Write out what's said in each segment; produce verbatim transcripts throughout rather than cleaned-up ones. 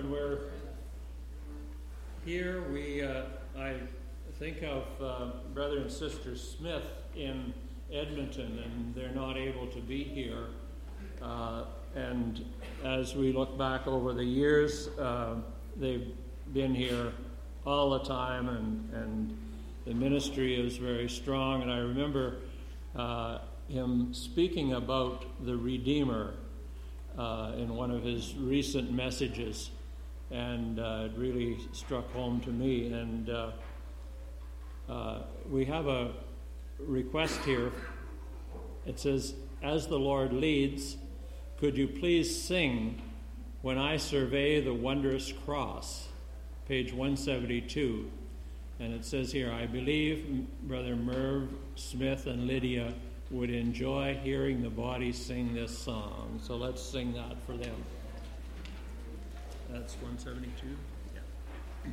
when we're here, we uh, I think of uh, Brother and Sister Smith in Edmonton, and they're not able to be here. Uh, and as we look back over the years, uh, they've been here all the time, and, and the ministry is very strong. And I remember uh, him speaking about the Redeemer uh, in one of his recent messages, and uh, it really struck home to me. And uh, uh, we have a request here. It says, "As the Lord leads, could you please sing When I Survey the Wondrous Cross," page one seventy-two. And it says here, "I believe Brother Merv, Smith, and Lydia would enjoy hearing the body sing this song." So let's sing that for them. That's one seventy-two? Yeah.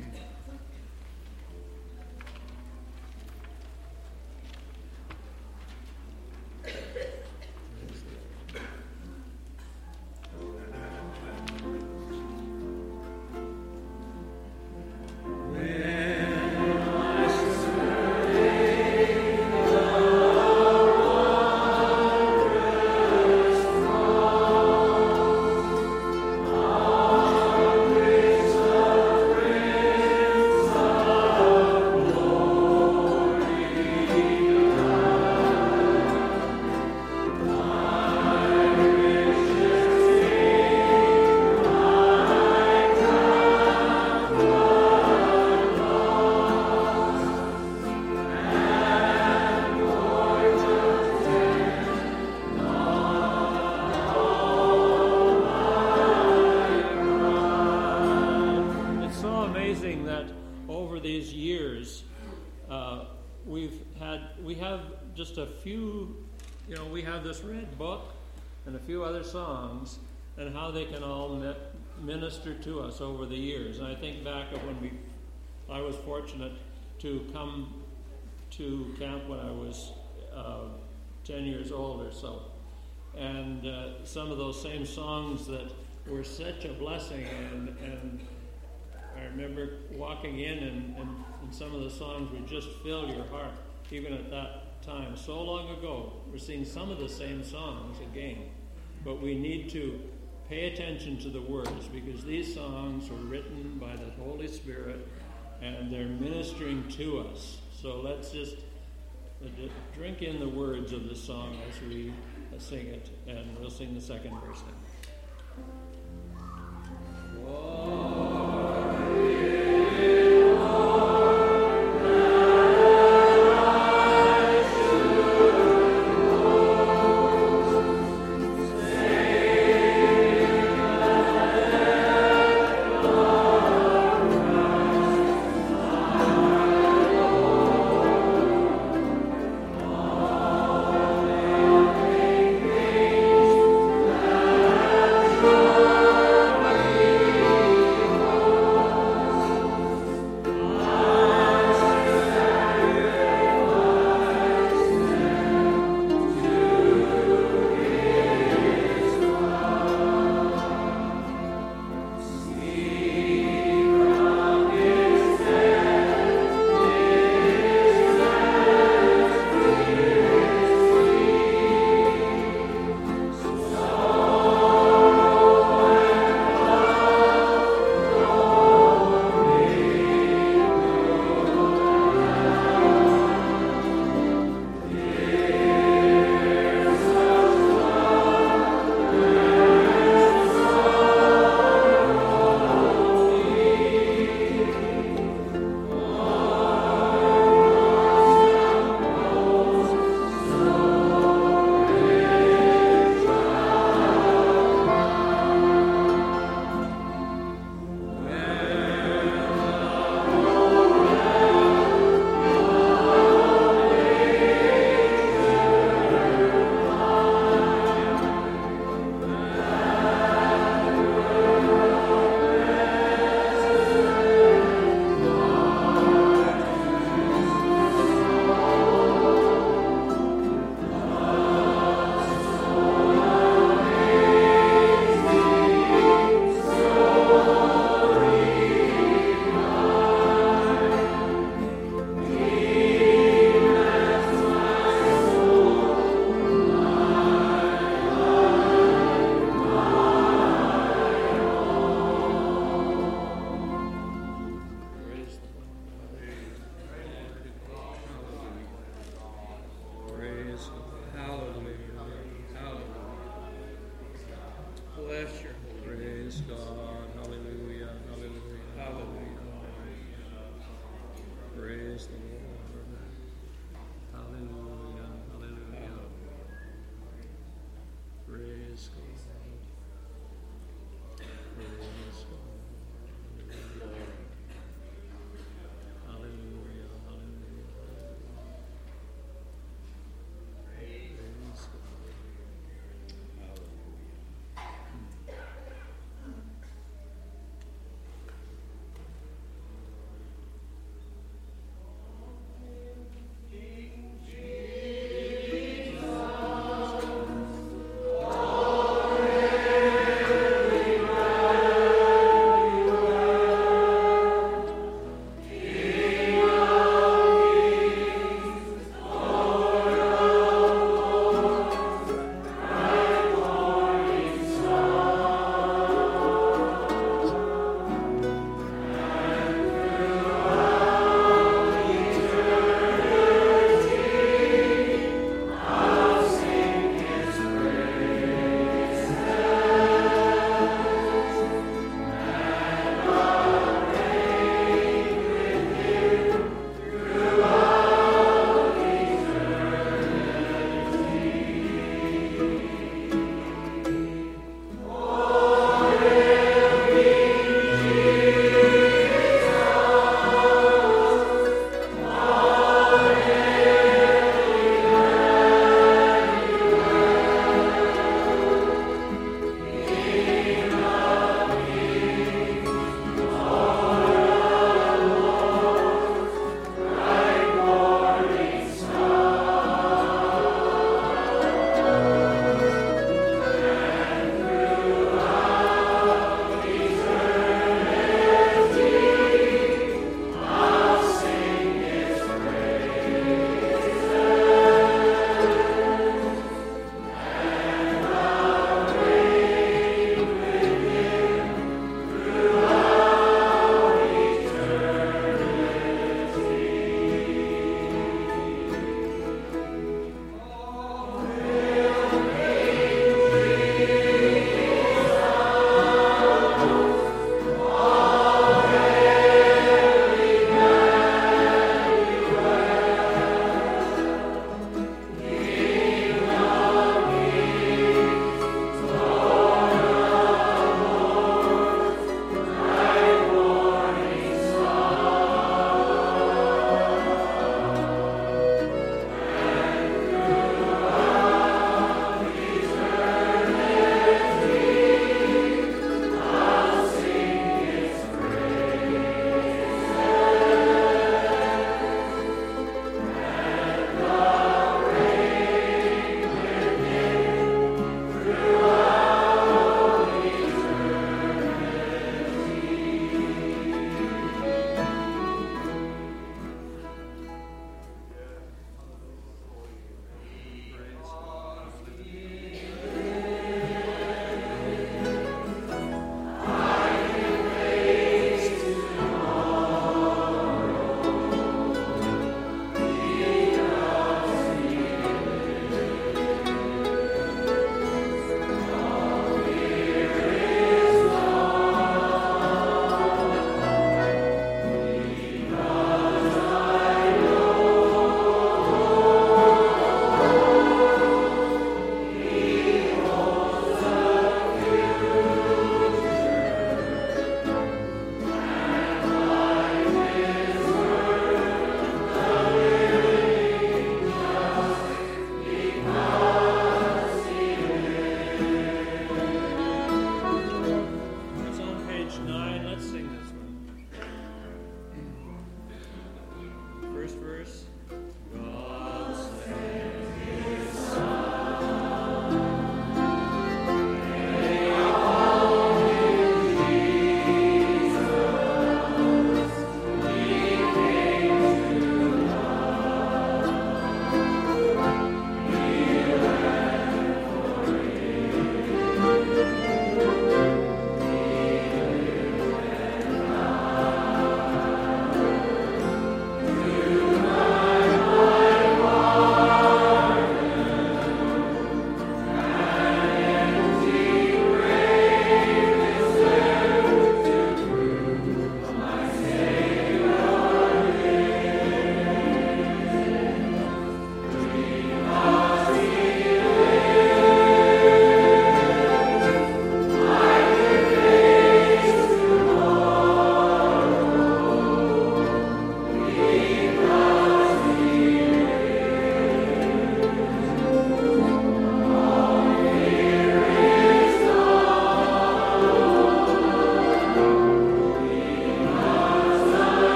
Just a few, you know, we have this red book and a few other songs, and how they can all mi- minister to us over the years. And I think back of when we, I was fortunate to come to camp when I was uh, ten years old or so. And uh, some of those same songs that were such a blessing, and, and I remember walking in, and, and, and some of the songs would just fill your heart, even at that time, so long ago. We're seeing some of the same songs again, but we need to pay attention to the words, because these songs were written by the Holy Spirit and they're ministering to us. So let's just uh, drink in the words of the song as we uh, sing it, and we'll sing the second verse now. Whoa. Oh, Praise the Lord. Hallelujah. Hallelujah. Praise God. Praise God. Hallelujah. Hallelujah. Praise God.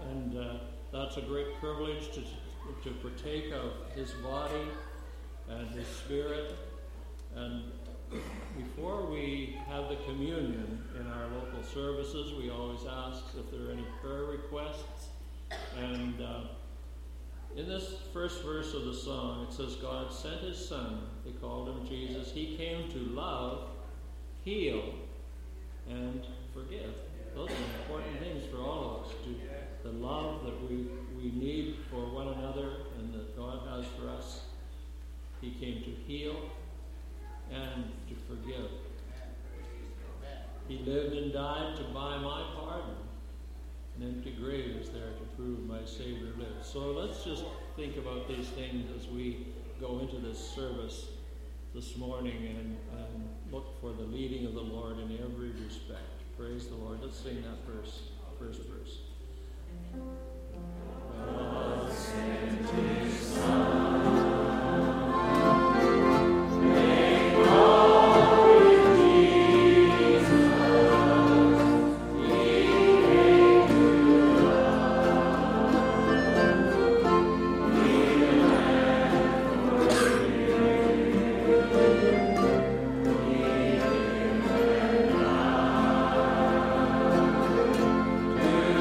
and uh, that's a great privilege to, to partake of his body and his spirit. And before we have the communion in our local services, we always ask if there are any prayer requests. And uh, in this first verse of the song, it says, God sent his Son. They called him Jesus. He came to love, heal, and forgive. Those are important things for all of us. To the love that we, we need for one another and that God has for us. He came to heal and to forgive. He lived and died to buy my pardon. An empty grave is there to prove my Savior lives. So let's just think about these things as we go into this service this morning and, and look for the leading of the Lord in every respect. Praise the Lord. Let's sing that verse, first verse. God sent his Son. To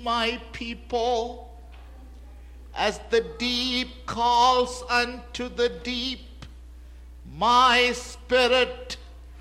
my people. As the deep calls unto the deep, my spirit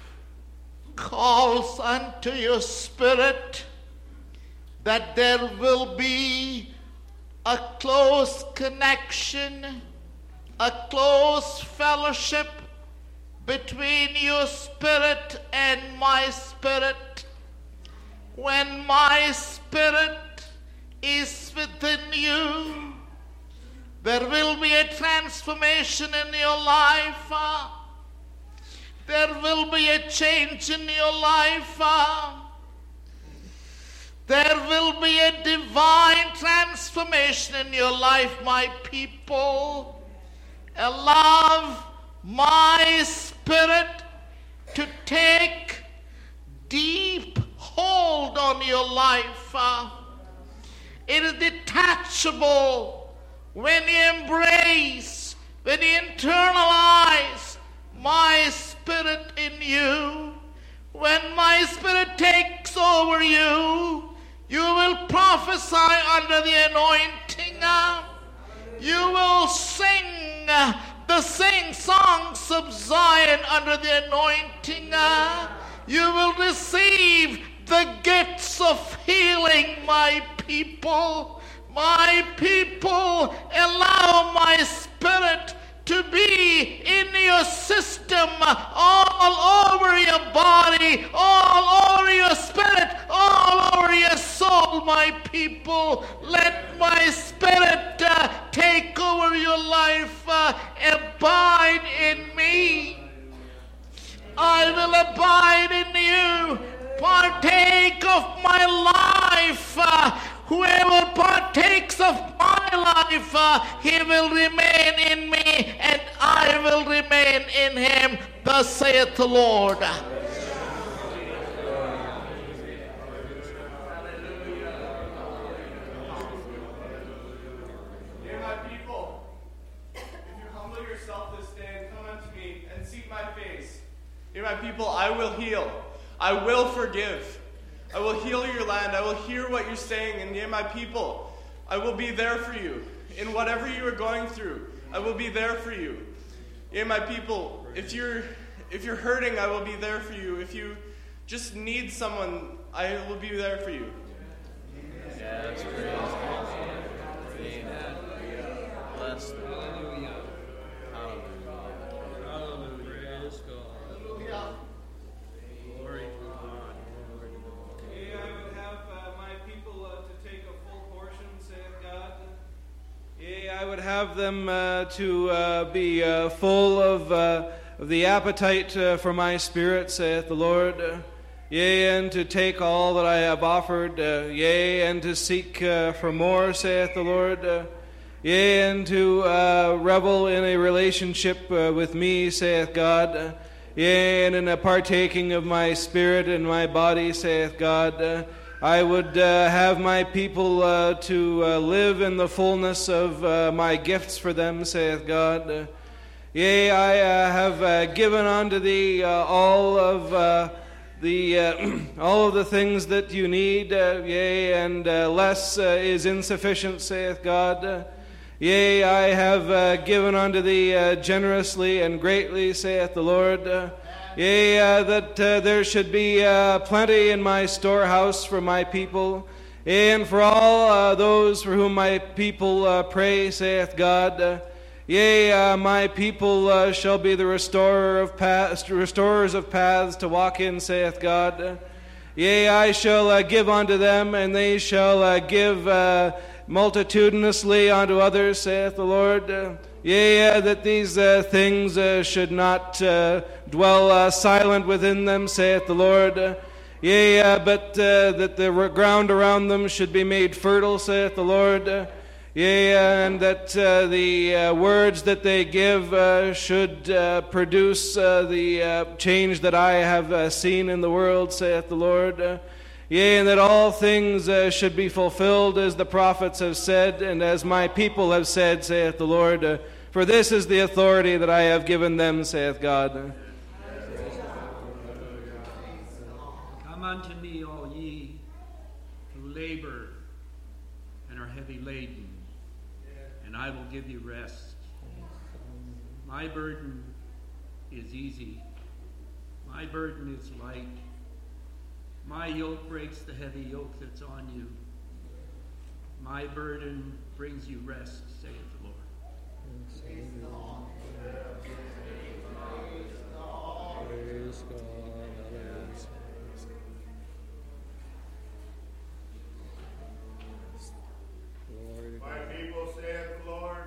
calls unto your spirit, that there will be a close connection, a close fellowship between your spirit and my spirit. When my spirit is within you, there will be a transformation in your life. Uh, there will be a change in your life. Uh, there will be a divine transformation in your life, my people. Allow my spirit to take deep hold on your life. Uh, it is detachable when you embrace, when you internalize my spirit in you. When my spirit takes over you, you will prophesy under the anointing. Uh, you will sing uh, the sing songs of Zion under the anointing. Uh, you will receive the gifts of healing, my people. My people, allow my spirit to be in your system, all over your body, all over your spirit, all over your soul, my people. Let my spirit uh, take over your life. Uh, abide in me. I will abide in you. Partake of my life. Uh, Whoever partakes of my life, uh, he will remain in me, and I will remain in him. Thus saith the Lord. Dear my people, if you humble yourself this day and come unto me and seek my face, dear my people, I will heal. I will forgive. I will heal your land. I will hear what you're saying. And yea, my people, I will be there for you. In whatever you are going through, I will be there for you. Yea, my people, if you're if you're hurting, I will be there for you. If you just need someone, I will be there for you. Yeah, that's great. Amen. Bless them. Hallelujah. Hallelujah. Hallelujah. Praise God. Hallelujah. Glory to God. Yea, I would have uh, my people uh, to take a full portion, saith God. Yea, I would have them uh, to uh, be uh, full of, uh, of the appetite uh, for my spirit, saith the Lord. Uh, yea, and to take all that I have offered. Uh, yea, and to seek uh, for more, saith the Lord. Uh, yea, and to uh, revel in a relationship uh, with me, saith God. Uh, Yea, and in a partaking of my spirit and my body, saith God, uh, I would uh, have my people uh, to uh, live in the fullness of uh, my gifts for them, saith God. Uh, yea, I uh, have uh, given unto thee uh, all of uh, the uh, all of the things that you need. Uh, yea, and uh, less uh, is insufficient, saith God. Uh, Yea, I have uh, given unto thee uh, generously and greatly, saith the Lord. Uh, yea, uh, that uh, there should be uh, plenty in my storehouse for my people, and for all uh, those for whom my people uh, pray, saith God. Uh, yea, uh, my people uh, shall be the restorer of paths, restorers of paths to walk in, saith God. Uh, yea, I shall uh, give unto them, and they shall uh, give uh, multitudinously unto others, saith the Lord. Uh, yea, uh, that these uh, things uh, should not uh, dwell uh, silent within them, saith the Lord. Uh, yea, uh, but uh, that the ground around them should be made fertile, saith the Lord. Uh, yea, uh, and that uh, the uh, words that they give uh, should uh, produce uh, the uh, change that I have uh, seen in the world, saith the Lord. Uh, Yea, and that all things uh, should be fulfilled as the prophets have said, and as my people have said, saith the Lord. Uh, for this is the authority that I have given them, saith God. Come unto me, all ye who labor I will give you rest. My burden is easy. My burden is light. My yoke breaks the heavy yoke that's on you. My burden brings you rest, saith the Lord. Praise God. Praise God. Glory to My God. people, saith the Lord,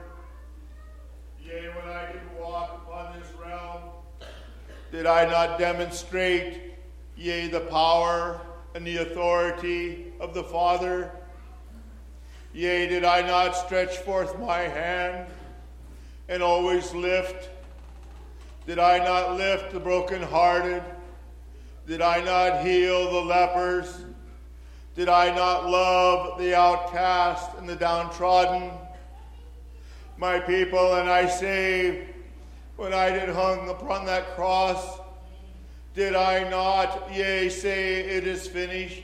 yea, when I did walk upon this realm, did I not demonstrate, yea, the power and the authority of the Father? Yea, did I not stretch forth my hand and always lift? Did I not lift the brokenhearted? Did I not heal the lepers? Did I not love the outcast and the downtrodden? My people, and I say, when I did hung upon that cross, did I not, yea, say, it is finished?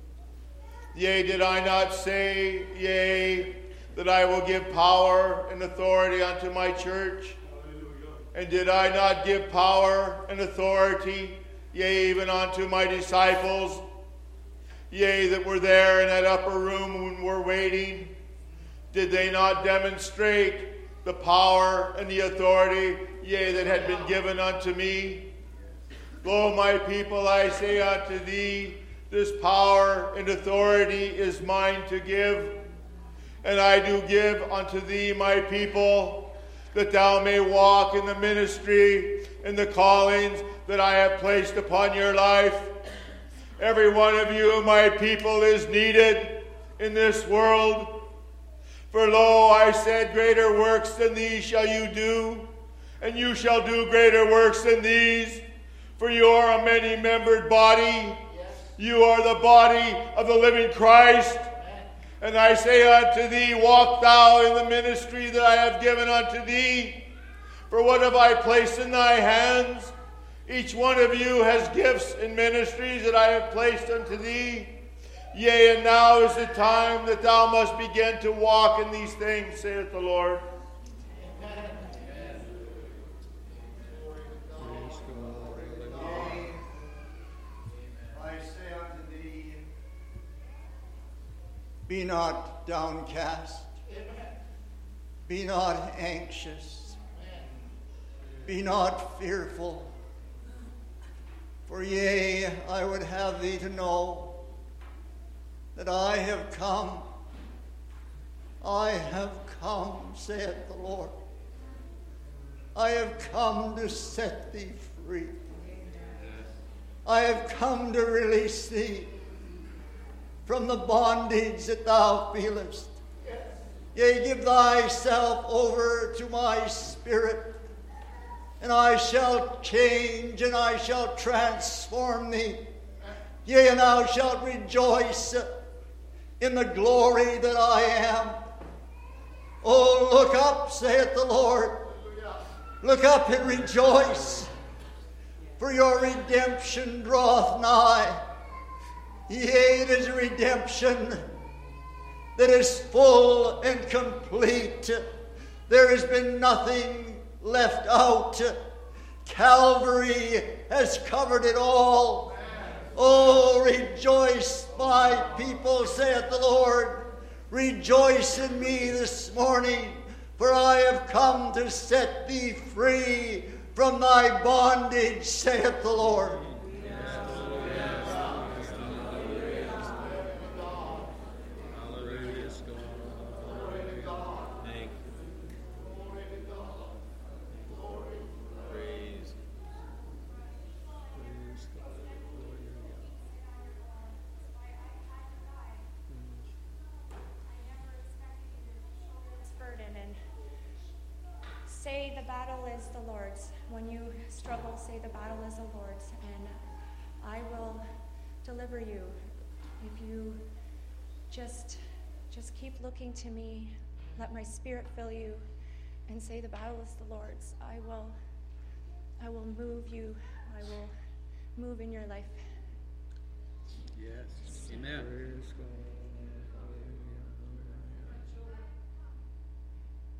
Yea, did I not say, yea, that I will give power and authority unto my church? And did I not give power and authority, yea, even unto my disciples, yea, that were there in that upper room when we're waiting? Did they not demonstrate the power and the authority, yea, that had been given unto me? Lo, my people, I say unto thee, this power and authority is mine to give. And I do give unto thee, my people, that thou may walk in the ministry and the callings that I have placed upon your life. Every one of you, my people, is needed in this world. For lo, I said, greater works than these shall you do, and you shall do greater works than these. For you are a many-membered body. You are the body of the living Christ. And I say unto thee, walk thou in the ministry that I have given unto thee. For what have I placed in thy hands? Each one of you has gifts and ministries that I have placed unto thee. Yea, and now is the time that thou must begin to walk in these things, saith the Lord. Be not downcast. Be not anxious. Be not fearful. For yea, I would have thee to know that I have come. I have come, saith the Lord. I have come to set thee free. I have come to release thee from the bondage that thou feelest. Yea, give thyself over to my spirit, and I shall change, and I shall transform thee. Yea, and thou shalt rejoice in the glory that I am. Oh, look up, saith the Lord. Look up and rejoice, for your redemption draweth nigh. Yea, it is a redemption that is full and complete. There has been nothing left out. Calvary has covered it all. Oh, rejoice, my people, saith the Lord. Rejoice in me this morning, for I have come to set thee free from thy bondage, saith the Lord. Say the battle is the Lord's. When you struggle, say the battle is the Lord's, and I will deliver you. If you just just keep looking to me, let my spirit fill you, and say the battle is the Lord's. I will I will move you. I will move in your life. Yes. Amen. Praise God.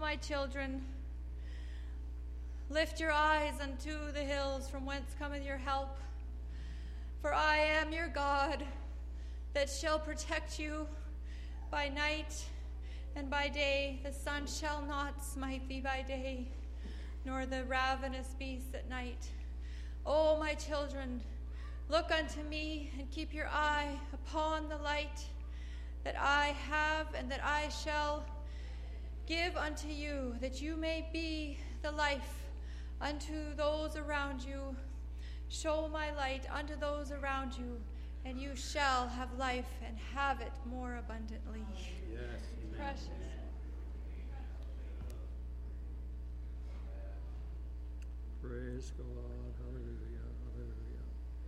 my children, lift your eyes unto the hills from whence cometh your help. For I am your God, that shall protect you by night and by day. The sun shall not smite thee by day, nor the ravenous beast at night. O my children, look unto me, and keep your eye upon the light that I have and that I shall give unto you, that you may be the life unto those around you. Show my light unto those around you, and you shall have life and have it more abundantly. Yes, amen. Precious. Praise God. Hallelujah. Hallelujah.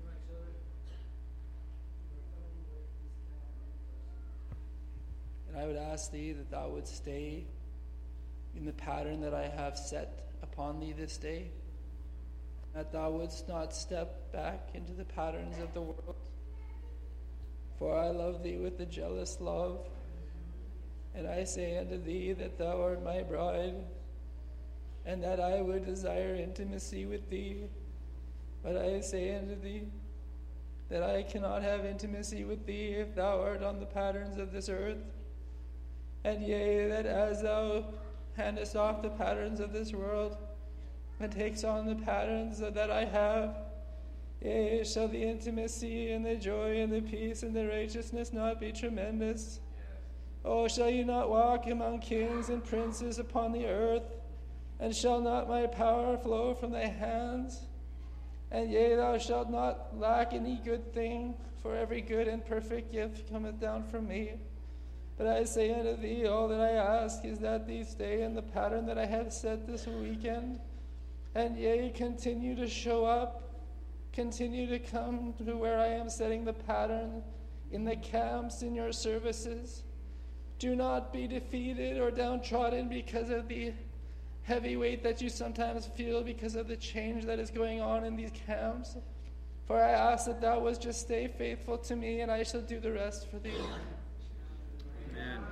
And I would ask thee that thou wouldst stay in the pattern that I have set upon thee this day, that thou wouldst not step back into the patterns of the world. For I love thee with a jealous love, and I say unto thee that thou art my bride, and that I would desire intimacy with thee. But I say unto thee that I cannot have intimacy with thee if thou art on the patterns of this earth. And yea, that as thou handest off the patterns of this world, and takes on the patterns that I have, yea, shall the intimacy and the joy and the peace and the righteousness not be tremendous? Oh, shall you not walk among kings and princes upon the earth? And shall not my power flow from thy hands? And yea, thou shalt not lack any good thing, for every good and perfect gift cometh down from me. But I say unto thee, all that I ask is that thee stay in the pattern that I have set this weekend. And yea, continue to show up, continue to come to where I am setting the pattern, in the camps, in your services. Do not be defeated or downtrodden because of the heavy weight that you sometimes feel because of the change that is going on in these camps. For I ask that thou wouldst just stay faithful to me, and I shall do the rest for thee. Amen.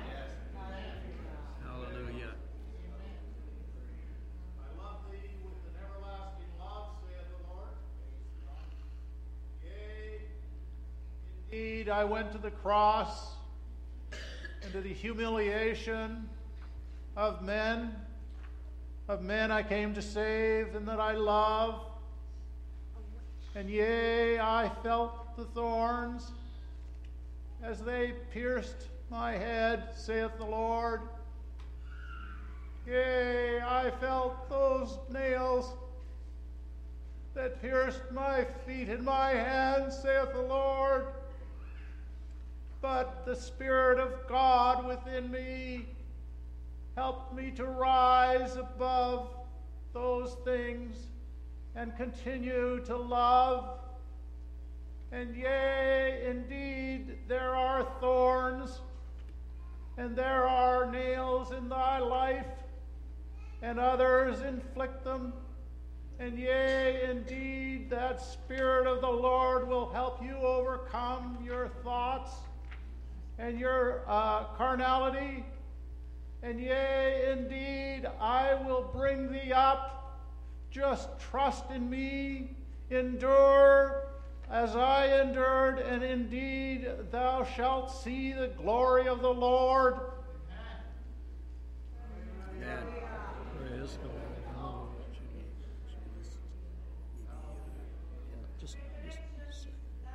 Hallelujah. I love thee with an everlasting love, saith the Lord. Yea, indeed, I went to the cross and to the humiliation of men, of men I came to save and that I love. And yea, I felt the thorns as they pierced my head, saith the Lord. Yea, I felt those nails that pierced my feet and my hands, saith the Lord. But the Spirit of God within me helped me to rise above those things and continue to love. And yea, indeed, there are thorns and there are nails in thy life, and others inflict them. And yea, indeed, that Spirit of the Lord will help you overcome your thoughts and your uh, carnality. And yea, indeed, I will bring thee up. Just trust in me, endure as I endured, and indeed thou shalt see the glory of the Lord. Amen. Praise God. Hallelujah. Just, just a second.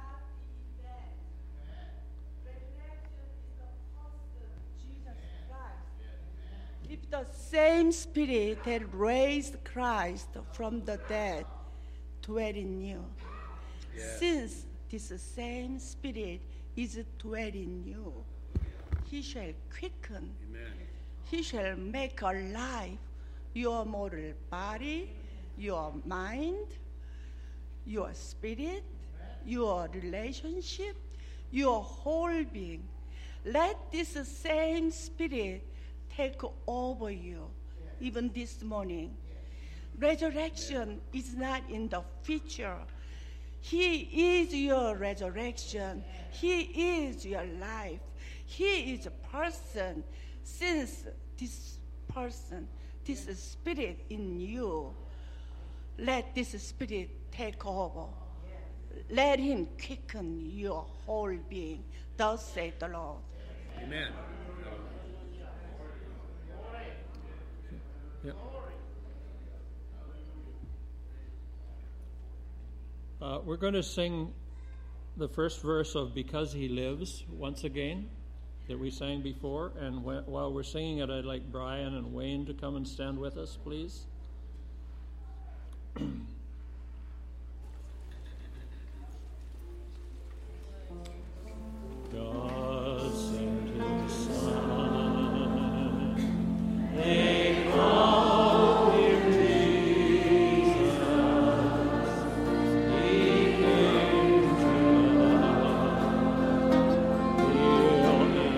If the same Spirit that raised Christ from the dead dwell in you, Yeah. since this same Spirit is dwell in you, he shall quicken, Amen. he shall make alive your mortal body, your mind, your spirit, your relationship, your whole being. Let this same Spirit take over you, even this morning. Resurrection is not in the future. He is your resurrection. He is your life. He is a person. Since this person, this spirit in you, let this spirit take over. Let him quicken your whole being. Thus saith the Lord. Amen. Yeah. Uh, we're going to sing the first verse of Because He Lives once again that we sang before. And wh- while we're singing it, I'd like Brian and Wayne to come and stand with us, please. God sent His Son. They called Him Jesus. He came to us, healing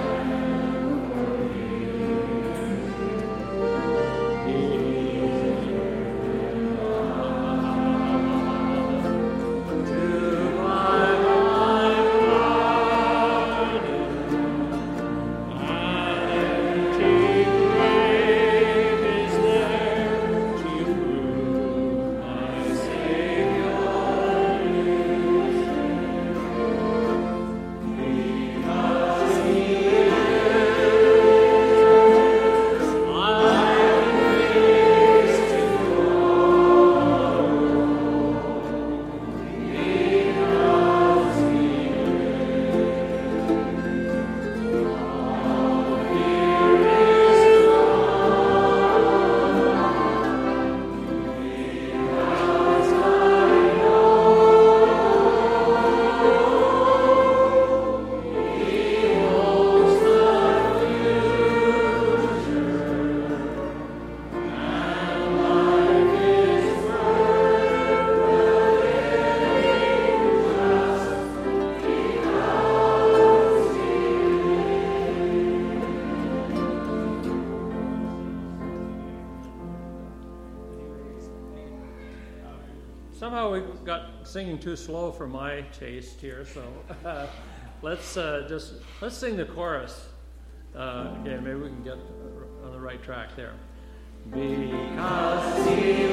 Somehow we got singing too slow for my taste here, so uh, let's uh, just let's sing the chorus uh, again. Maybe we can get on the right track there. Because He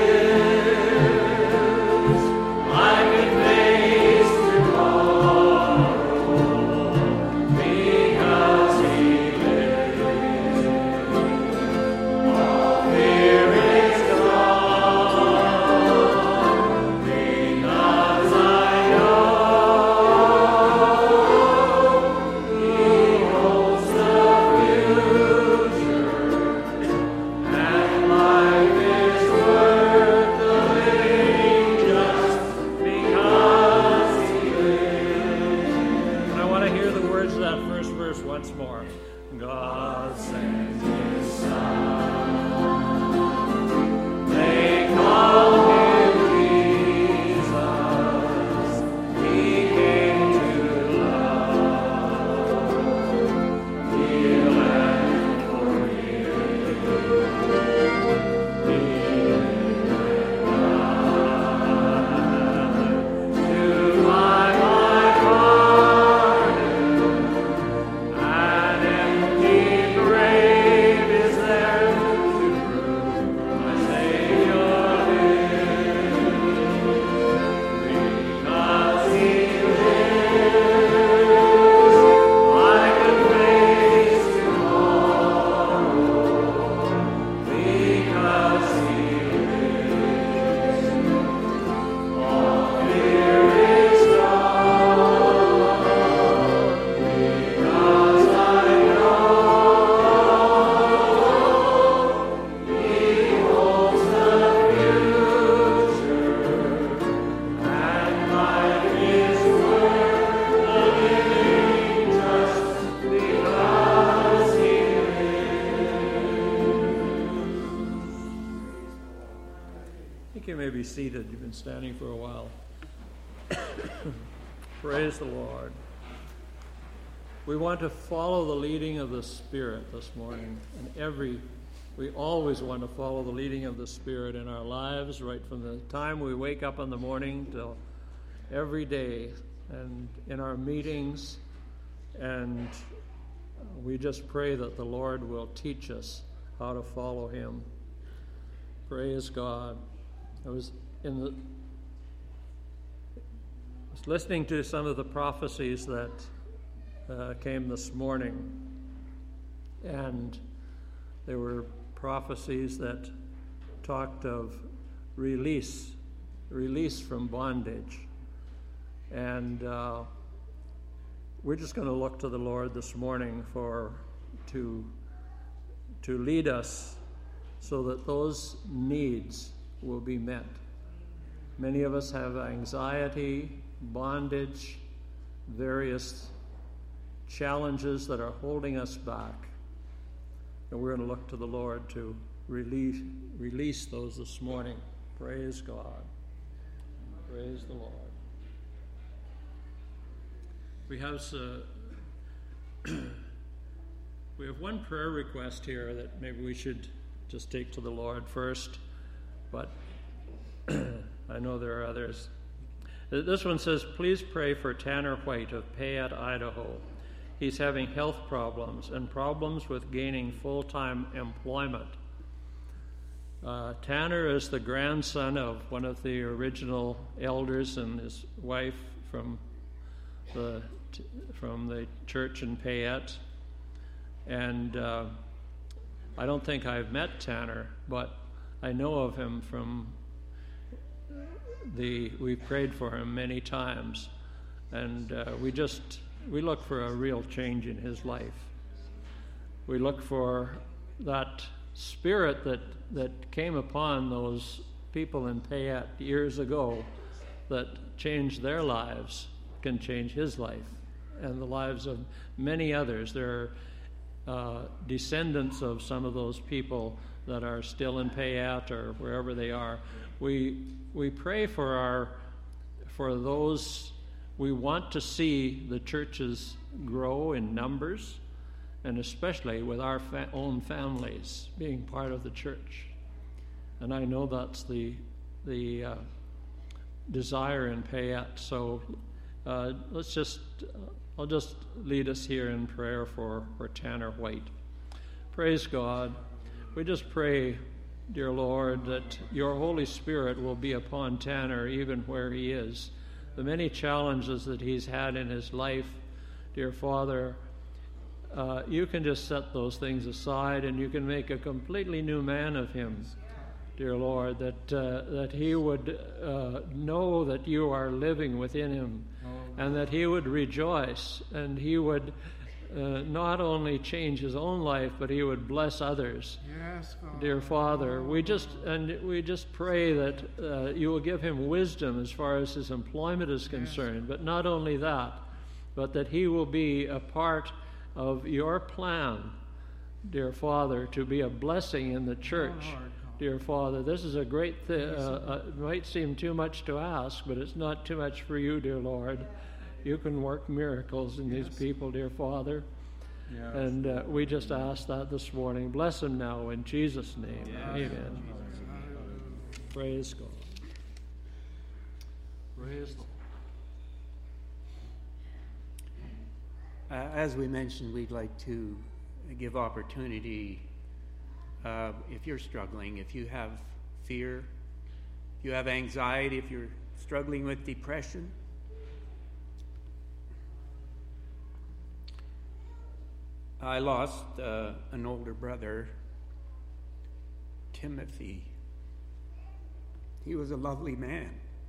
lives, I can face tomorrow. Because He lives, all fear is gone. Because I know He holds the future, and life is worth the living just because He lives. And I want to hear the words of that first verse once more. God sent His Son. They call Him Jesus. He came to love, heal, and forgive. He to my life pardon, an empty grave is there to prove my Savior lives. Because He lives, I can face tomorrow. Because He lives, all fear is gone. Because I know He holds the future, and life is worth the living just because He lives. I think you may be seated. You've been standing for a while. Praise the Lord. We want to follow the leading of the Spirit this morning. And every, we always want to follow the leading of the Spirit in our lives, right from the time we wake up in the morning till every day, and in our meetings. And we just pray that the Lord will teach us how to follow him. Praise God. I was in the was listening to some of the prophecies that uh, came this morning, and there were prophecies that talked of release, release from bondage. And uh, we're just going to look to the Lord this morning for to to lead us so that those needs will be met. Many of us have anxiety, bondage, various challenges that are holding us back. And we're going to look to the Lord to release, release those this morning. Praise God. Praise the Lord. We have uh, we have one prayer request here that maybe we should just take to the Lord first, but I know there are others. This one says, please pray for Tanner White of Payette, Idaho. He's having health problems and problems with gaining full-time employment. Uh, Tanner is the grandson of one of the original elders and his wife from the from the church in Payette. And uh, I don't think I've met Tanner, but I know of him from the, we've prayed for him many times. And uh, we just, we look for a real change in his life. We look for that spirit that, that came upon those people in Payette years ago that changed their lives, can change his life and the lives of many others. There are uh, descendants of some of those people that are still in Payette or wherever they are. We we pray for our for those. We want to see the churches grow in numbers, and especially with our fa- own families being part of the church. And I know that's the the uh, desire in Payette. So uh, let's just. Uh, I'll just lead us here in prayer for, for Tanner White. Praise God. We just pray, dear Lord, that your Holy Spirit will be upon Tanner even where he is. The many challenges that he's had in his life, dear Father, uh, you can just set those things aside and you can make a completely new man of him, dear Lord, that, uh, that he would uh, know that you are living within him. And that he would rejoice, and he would uh, not only change his own life, but he would bless others. Yes, God. Dear Father, we just and we just pray that uh, you will give him wisdom as far as his employment is concerned. Yes. But not only that, but that he will be a part of your plan, dear Father, to be a blessing in the church. Oh, Lord. Dear Father, this is a great thing. Uh, uh, it might seem too much to ask, but it's not too much for you, dear Lord. You can work miracles in yes. these people, dear Father. Yes. And uh, we just ask that this morning. Bless them now in Jesus' name. Yes. Amen. Yes. Praise God. Praise the Lord. Uh, as we mentioned, we'd like to give opportunity. Uh, if you're struggling, if you have fear, if you have anxiety, if you're struggling with depression, I lost uh, an older brother, Timothy. He was a lovely man,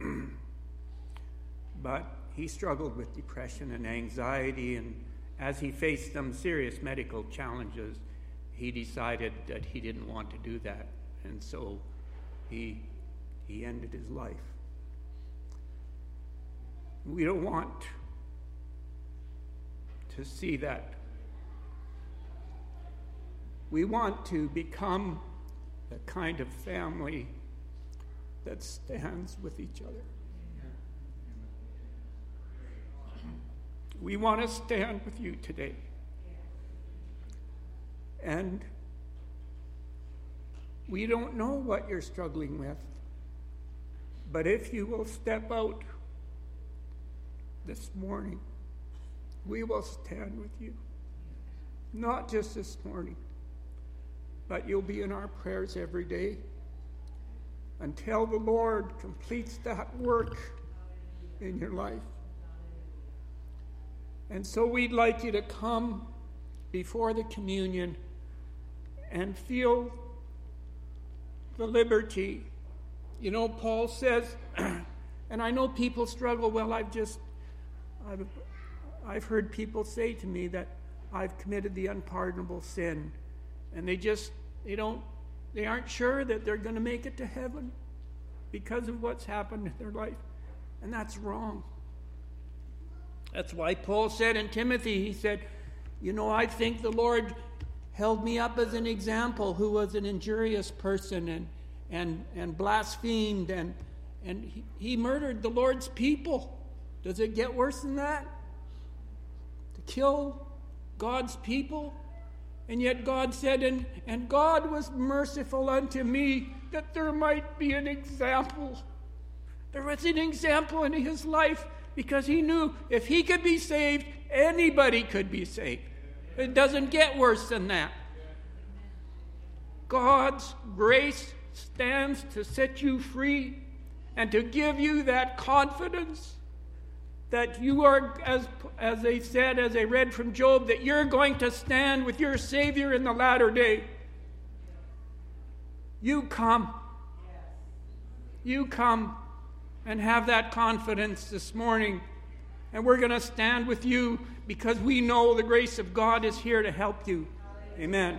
but he struggled with depression and anxiety, and as he faced some serious medical challenges, he decided that he didn't want to do that, and so he he ended his life. We don't want to see that. We want to become the kind of family that stands with each other. We want to stand with you today. And we don't know what you're struggling with, but if you will step out this morning, we will stand with you. Not just this morning, but you'll be in our prayers every day until the Lord completes that work in your life. And so we'd like you to come before the communion and feel the liberty. You know, Paul says, and I know people struggle, well, I've just, I've, I've heard people say to me that I've committed the unpardonable sin, and they just, they don't, they aren't sure that they're going to make it to heaven because of what's happened in their life. And that's wrong. That's why Paul said in Timothy, he said, you know, I think the Lord held me up as an example who was an injurious person and and and blasphemed and and he, he murdered the Lord's people. Does it get worse than that? To kill God's people? And yet God said, and, and God was merciful unto me that there might be an example. There was an example in his life because he knew if he could be saved, anybody could be saved. It doesn't get worse than that. God's grace stands to set you free and to give you that confidence that you are, as, as they said, as they read from Job, that you're going to stand with your Savior in the latter day. You come. You come and have that confidence this morning. And we're going to stand with you because we know the grace of God is here to help you. Amen.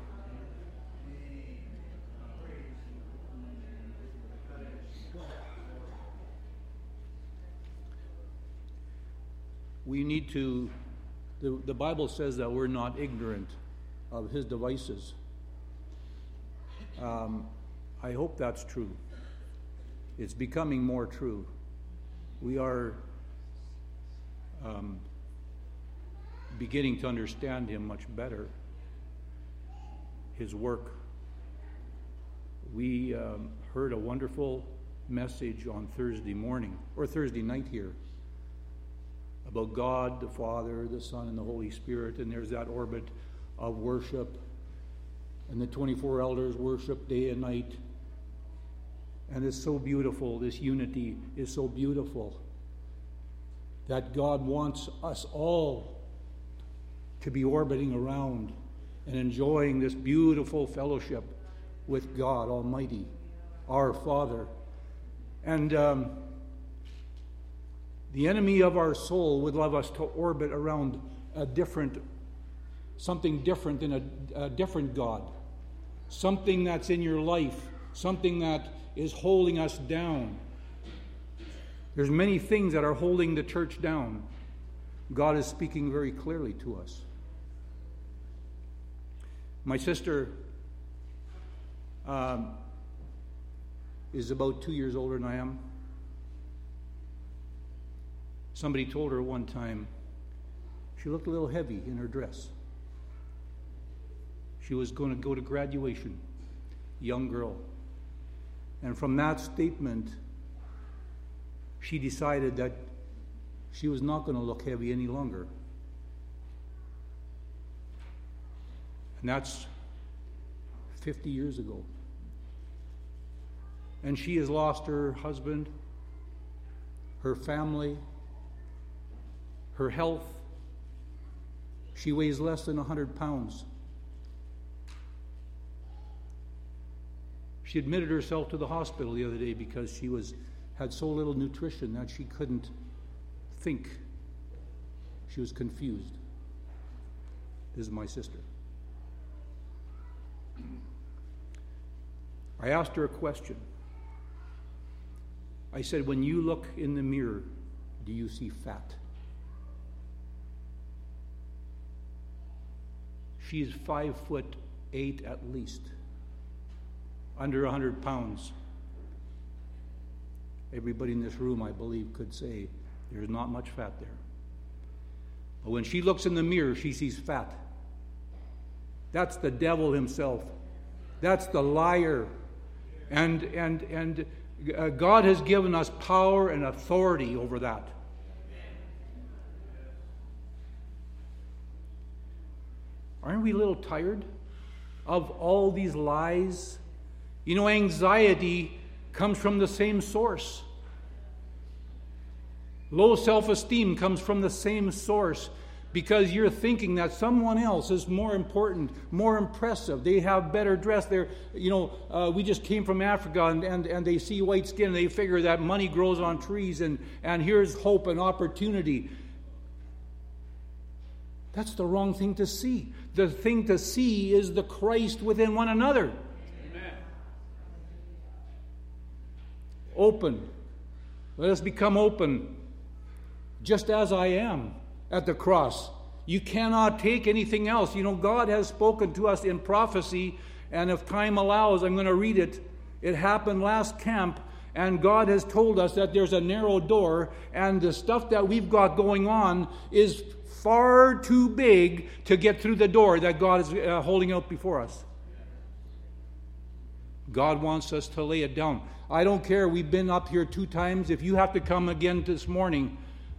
We need to, the, the Bible says that we're not ignorant of his devices. Um, I hope that's true. It's becoming more true. We are um, beginning to understand him much better, his work. We um, heard a wonderful message on Thursday morning, or Thursday night here, about God, the Father, the Son, and the Holy Spirit, and there's that orbit of worship, and the twenty-four elders worship day and night, and it's so beautiful. This unity is so beautiful that God wants us all to be orbiting around and enjoying this beautiful fellowship with God Almighty, our Father. And um, the enemy of our soul would love us to orbit around a different, something different than a, a different God. Something that's in your life, something that is holding us down. There's many things that are holding the church down. God is speaking very clearly to us. My sister um, is about two years older than I am. Somebody told her one time she looked a little heavy in her dress. She was going to go to graduation, young girl. And from that statement, she decided that she was not going to look heavy any longer. And that's fifty years ago. And she has lost her husband, her family, her health. She weighs less than one hundred pounds. She admitted herself to the hospital the other day because she was had so little nutrition that she couldn't think. She was confused. This is my sister. I asked her a question. I said, when you look in the mirror, do you see fat? She's five foot eight at least, under one hundred pounds. Everybody in this room, I believe, could say there's not much fat there. But when she looks in the mirror, she sees fat. That's the devil himself. That's the liar. And, and, and uh, God has given us power and authority over that. Aren't we a little tired? of all these lies? You know, anxiety comes from the same source. Low self-esteem comes from the same source, because you're thinking that someone else is more important, more impressive. They have better dress. They're, you know, uh, we just came from Africa, and, and, and they see white skin, and they figure that money grows on trees, and, and here's hope and opportunity. That's the wrong thing to see. The thing to see is the Christ within one another. Amen. Open. Let us become open, just as I am at the cross. You cannot take anything else. You know, God has spoken to us in prophecy, and if time allows, I'm going to read it. It happened last camp, and God has told us that there's a narrow door, and the stuff that we've got going on is far too big to get through the door that God is uh, holding out before us. God wants us to lay it down. I don't care. We've been up here two times. If you have to come again this morning,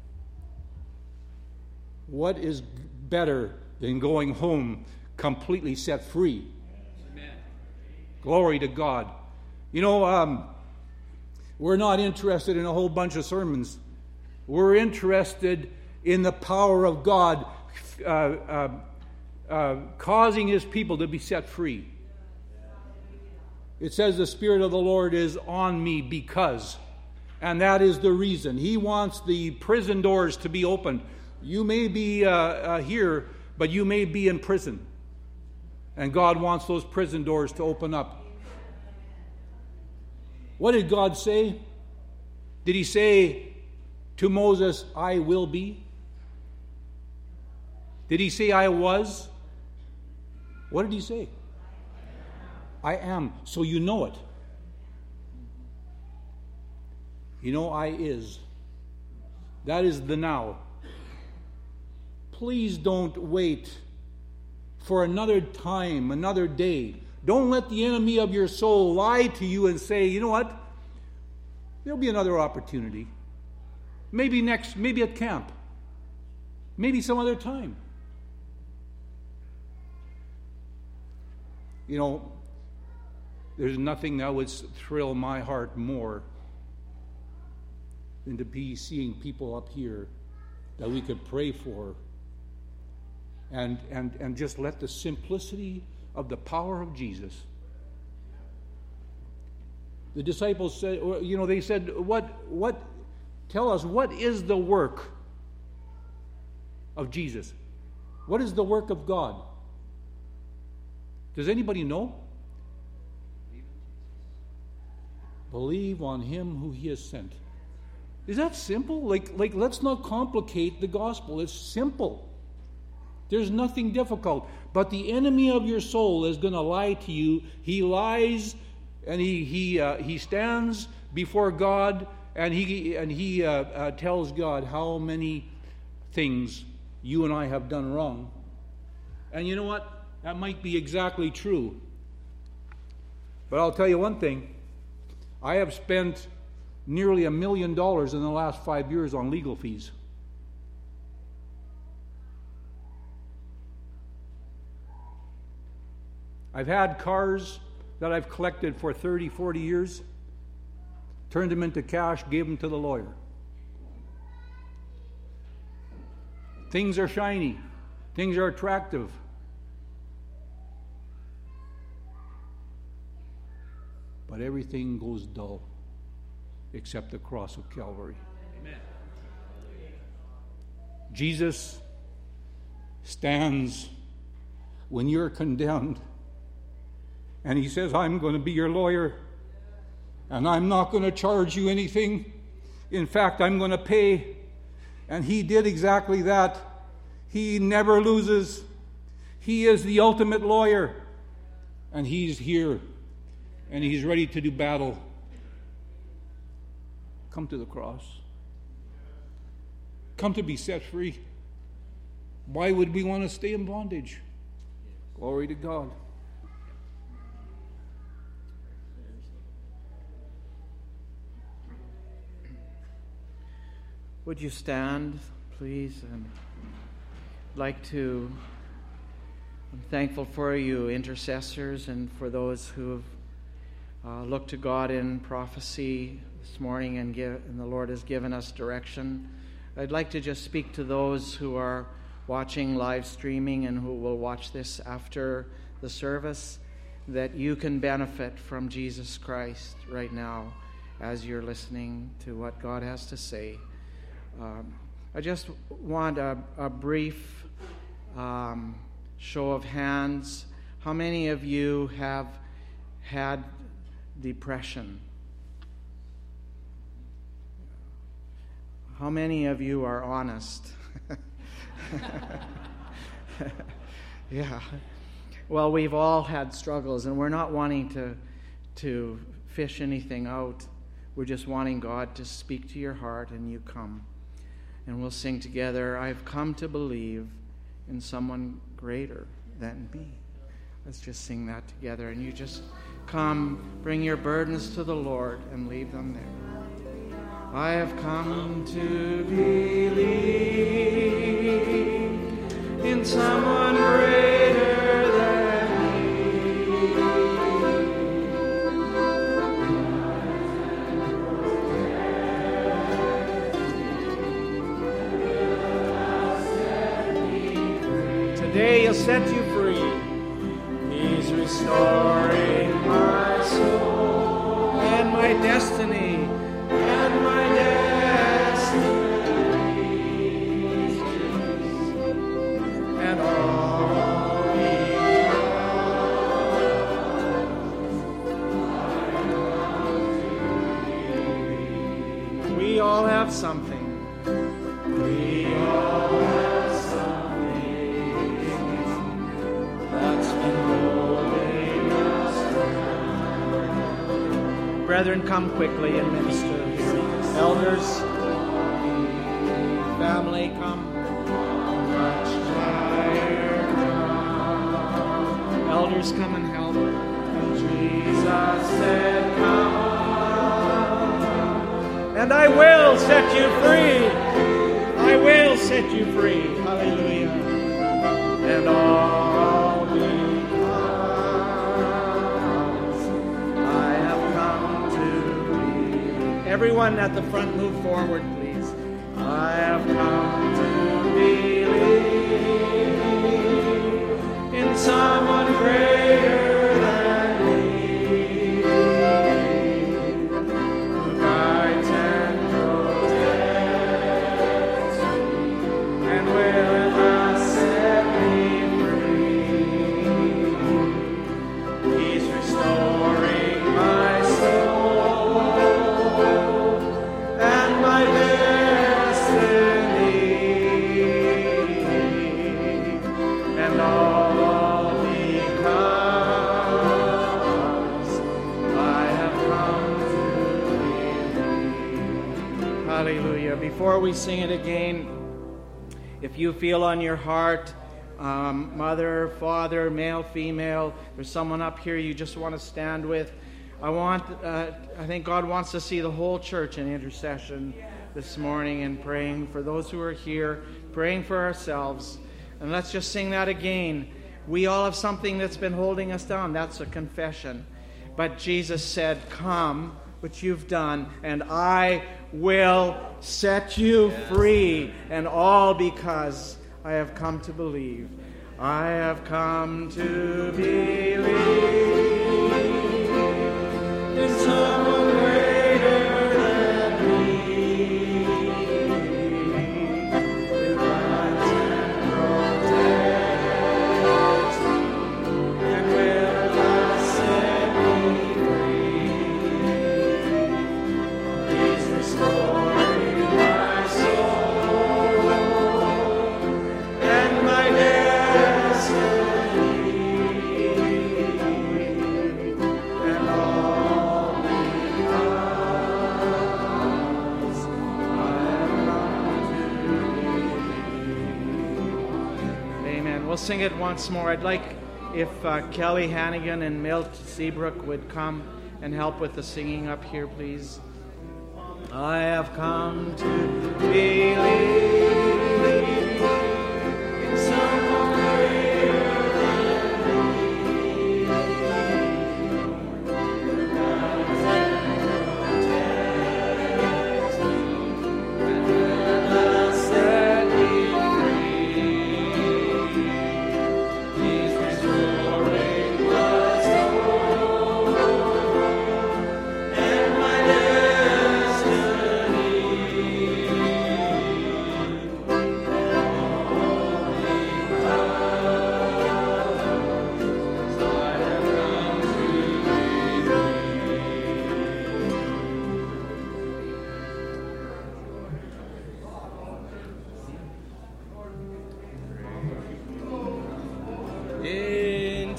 what is better than going home completely set free? Amen. Glory to God. You know, um, we're not interested in a whole bunch of sermons. We're interested in the power of God uh, uh, uh, causing His people to be set free. It says the Spirit of the Lord is on me because, and that is the reason. He wants the prison doors to be opened. You may be uh, uh, here, but you may be in prison. And God wants those prison doors to open up. What did God say? Did He say to Moses, I will be? Did He say I was? What did He say? I am. So you know it. You know I is. That is the now. Please don't wait for another time, another day. Don't let the enemy of your soul lie to you and say, you know what? There'll be another opportunity. Maybe next, maybe at camp. Maybe some other time. You know, there's nothing that would thrill my heart more than to be seeing people up here that we could pray for. And, and, and just let the simplicity of the power of Jesus. The disciples said, you know, they said, what, what, tell us, what is the work of Jesus? What is the work of God? Does anybody know? Believe on Him who He has sent. Is that simple? Like, like, let's not complicate the gospel. It's simple. There's nothing difficult. But the enemy of your soul is going to lie to you. He lies, and he he uh, he stands before God, and he and he uh, uh, tells God how many things you and I have done wrong. And you know what? That might be exactly true. But I'll tell you one thing. I have spent nearly a million dollars in the last five years on legal fees. I've had cars that I've collected for thirty, forty years, turned them into cash, gave them to the lawyer. Things are shiny. Things are attractive. But everything goes dull except the cross of Calvary. Amen. Jesus stands when you're condemned, and He says, I'm going to be your lawyer, and I'm not going to charge you anything. In fact, I'm going to pay. And He did exactly that. He never loses. He is the ultimate lawyer, and He's here, and He's ready to do battle. Come to the cross. Come to be set free. Why would we want to stay in bondage? Glory to God. Would you stand, please? And I'd like to I'm thankful for you intercessors and for those who have uh, looked to God in prophecy this morning, and, give, and the Lord has given us direction. I'd like to just speak to those who are watching live streaming and who will watch this after the service, that you can benefit from Jesus Christ right now as you're listening to what God has to say. Um, I just want a, a brief um, show of hands. How many of you have had depression? How many of you are honest? Yeah. Well, we've all had struggles, and we're not wanting to to fish anything out. We're just wanting God to speak to your heart, and you come. And we'll sing together, I've come to believe in someone greater than me. Let's just sing that together, and you just come, bring your burdens to the Lord and leave them there. I have come to believe in someone greater than me. Today he'll set you free. He's restoring my soul and my destiny. And my destiny, and all because we all have something. We all have something that's been holding us down. Brethren, come quickly and minister. Elders, family, come. Much higher come. Elders, come and help. Jesus said, come. And I will set you free. I will set you free. Hallelujah. And all because I have come to be. Everyone at the front, move forward, please. I have come to believe in someone greater than me, who guides and protects me, and will thus set me free. He's restoring my soul and my destiny, and all because I have come to believe. Hallelujah. Before we sing it again, if you feel on your heart, um, mother, father, male, female, there's someone up here you just want to stand with, I want, uh, I think God wants to see the whole church in intercession this morning, and praying for those who are here, praying for ourselves. And let's just sing that again. We all have something that's been holding us down. That's a confession. But Jesus said, come, which you've done, and I will set you free. And all because I have come to believe. I have come to believe in someone greater than me, who guides and protects me, and will thus set me free. He's restoring my soul and my destiny. We'll sing it once more. I'd like if uh, Kelly Hannigan and Milt Seabrook would come and help with the singing up here, please. I have come to believe in someone greater than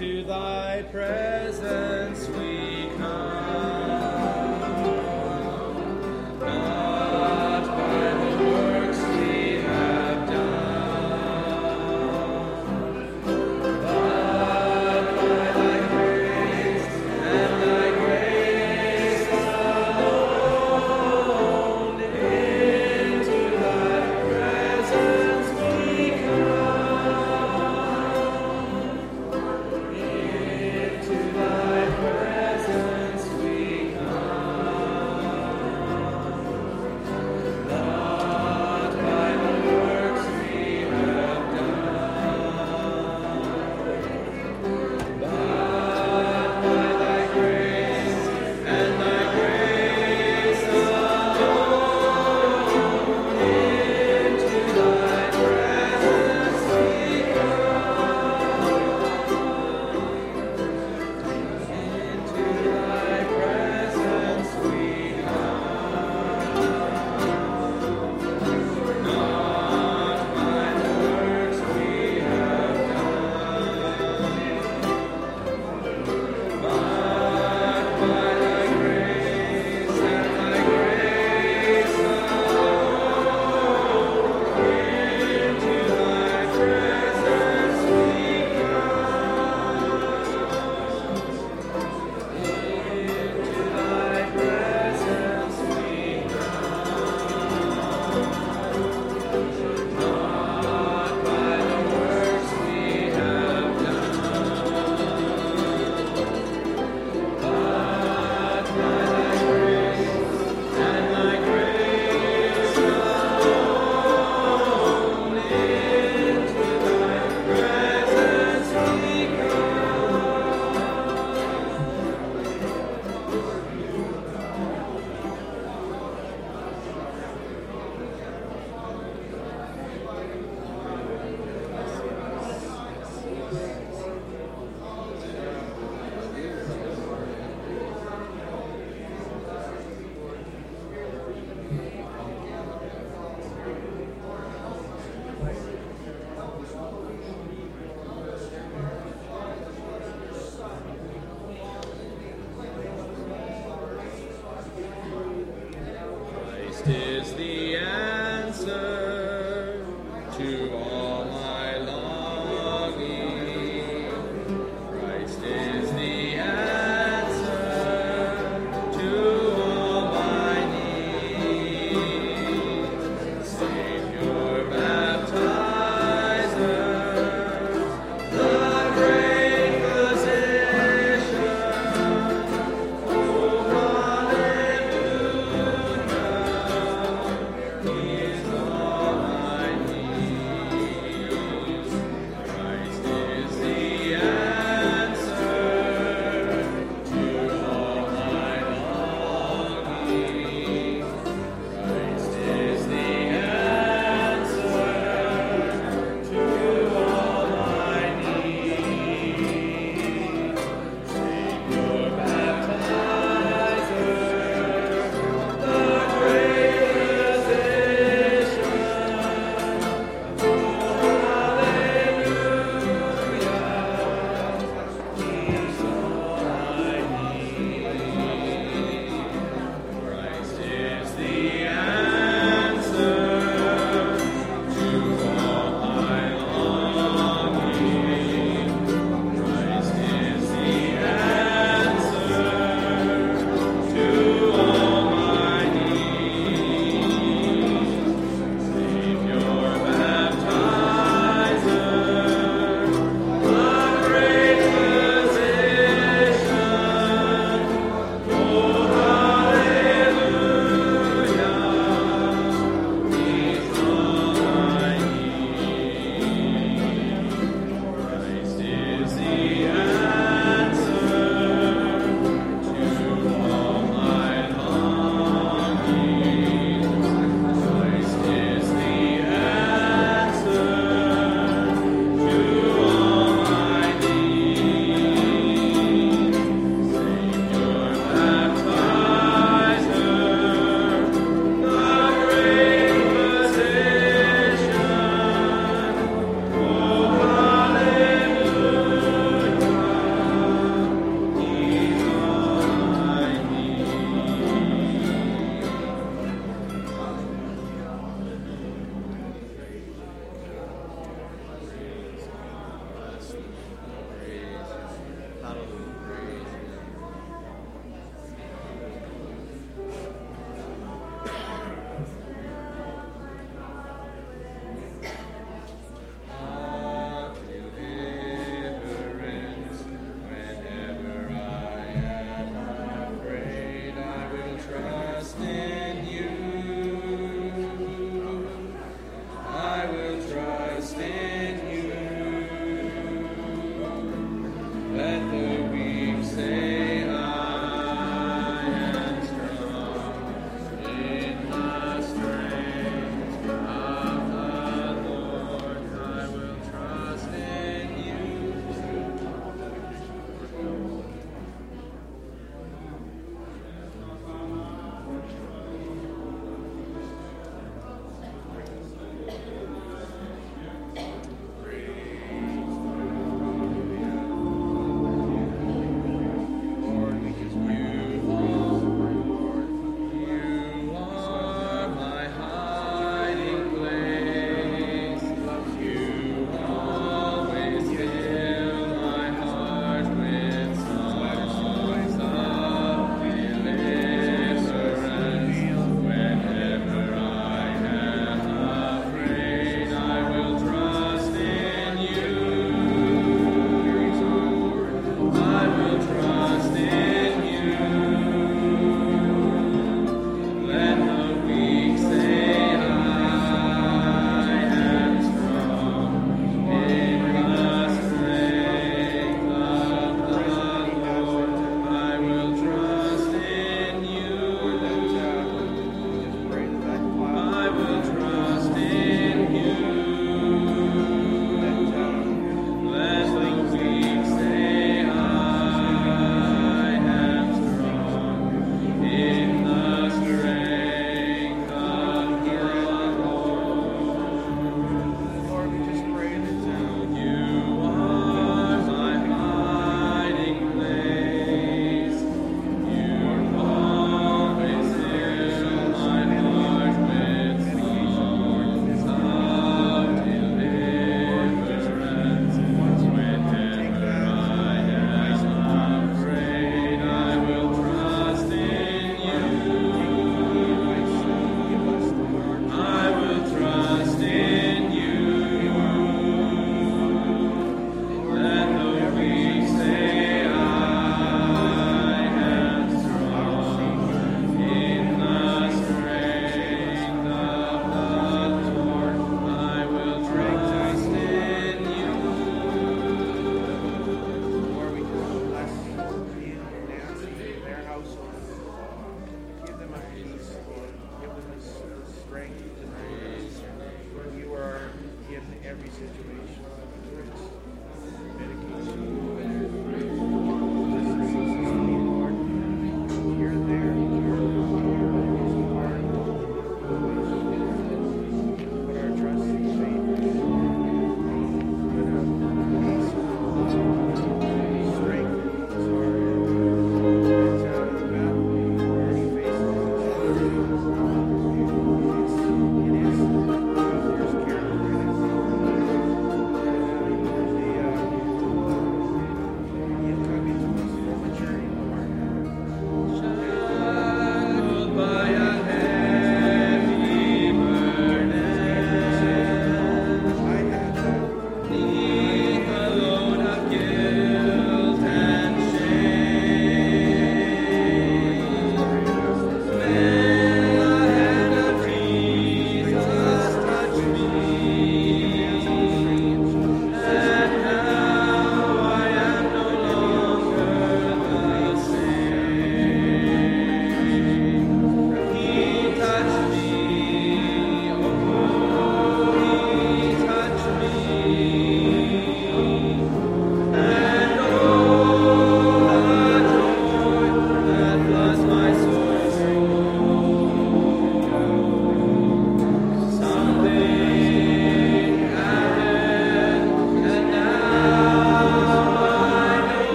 into thy presence we come. Not by the works we have done, but by thy grace and thy grace alone. Into thy presence we come. Into thy presence.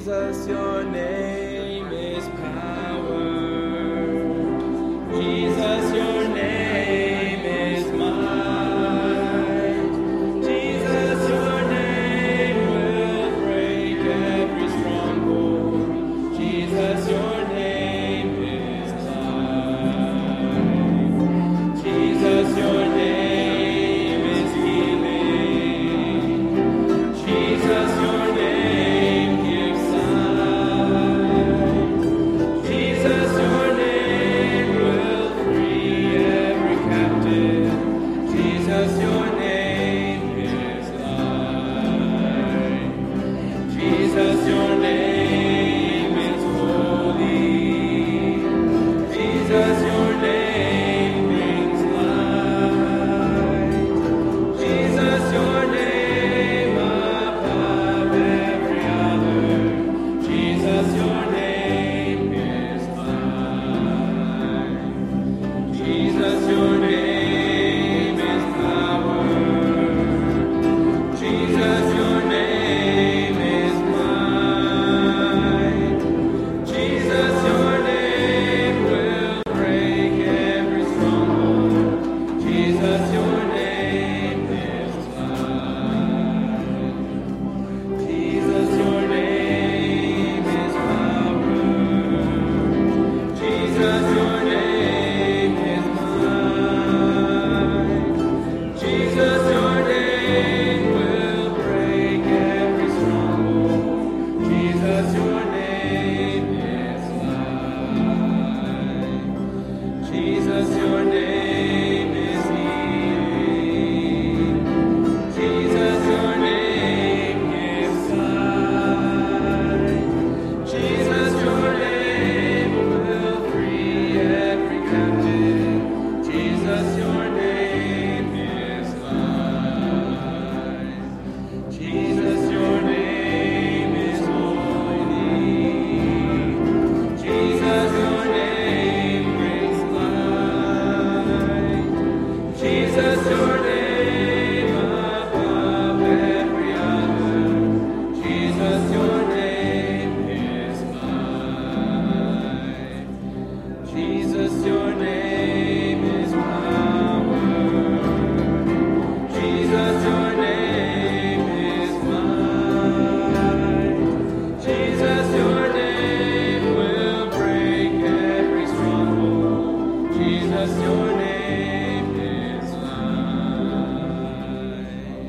Jesus, your name is power. Jesus, your name is might. Jesus, your name will break every stronghold. Jesus, your name is life. Jesus, your name is healing. Jesus, your name gives sight. Jesus, your name will free every captive. Jesus, your name is life. Jesus, your name is holy. Jesus, your name brings light. Jesus, your name above every other. Jesus, your name is life. Jesus, your name is power. Jesus, your name is might. Jesus, your name will break every stronghold. Jesus, your name is life. Jesus, your name is power. Jesus, your name is might. Jesus, your name will break every stronghold. Jesus, your name is life. Jesus, your name is healing. Jesus, your name gives sight. Jesus, your name will free every captive. Jesus, your name is life. Jesus, your name is holy. Jesus, your name brings light. Jesus, your name above every other. Jesus, your name is life. Jesus, your name is power. Jesus, your name is might. Jesus, your name will break every stronghold. Jesus, your name is life.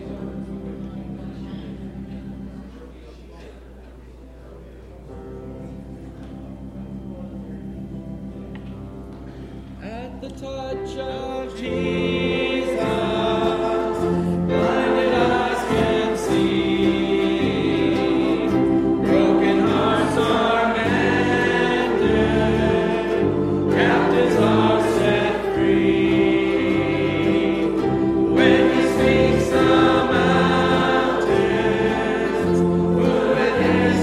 At the touch of Jesus, blinded eyes can see, broken hearts are mended, captives are set free. When He speaks, the mountains move at His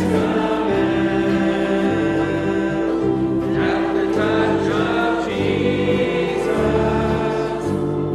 command. At the touch of Jesus,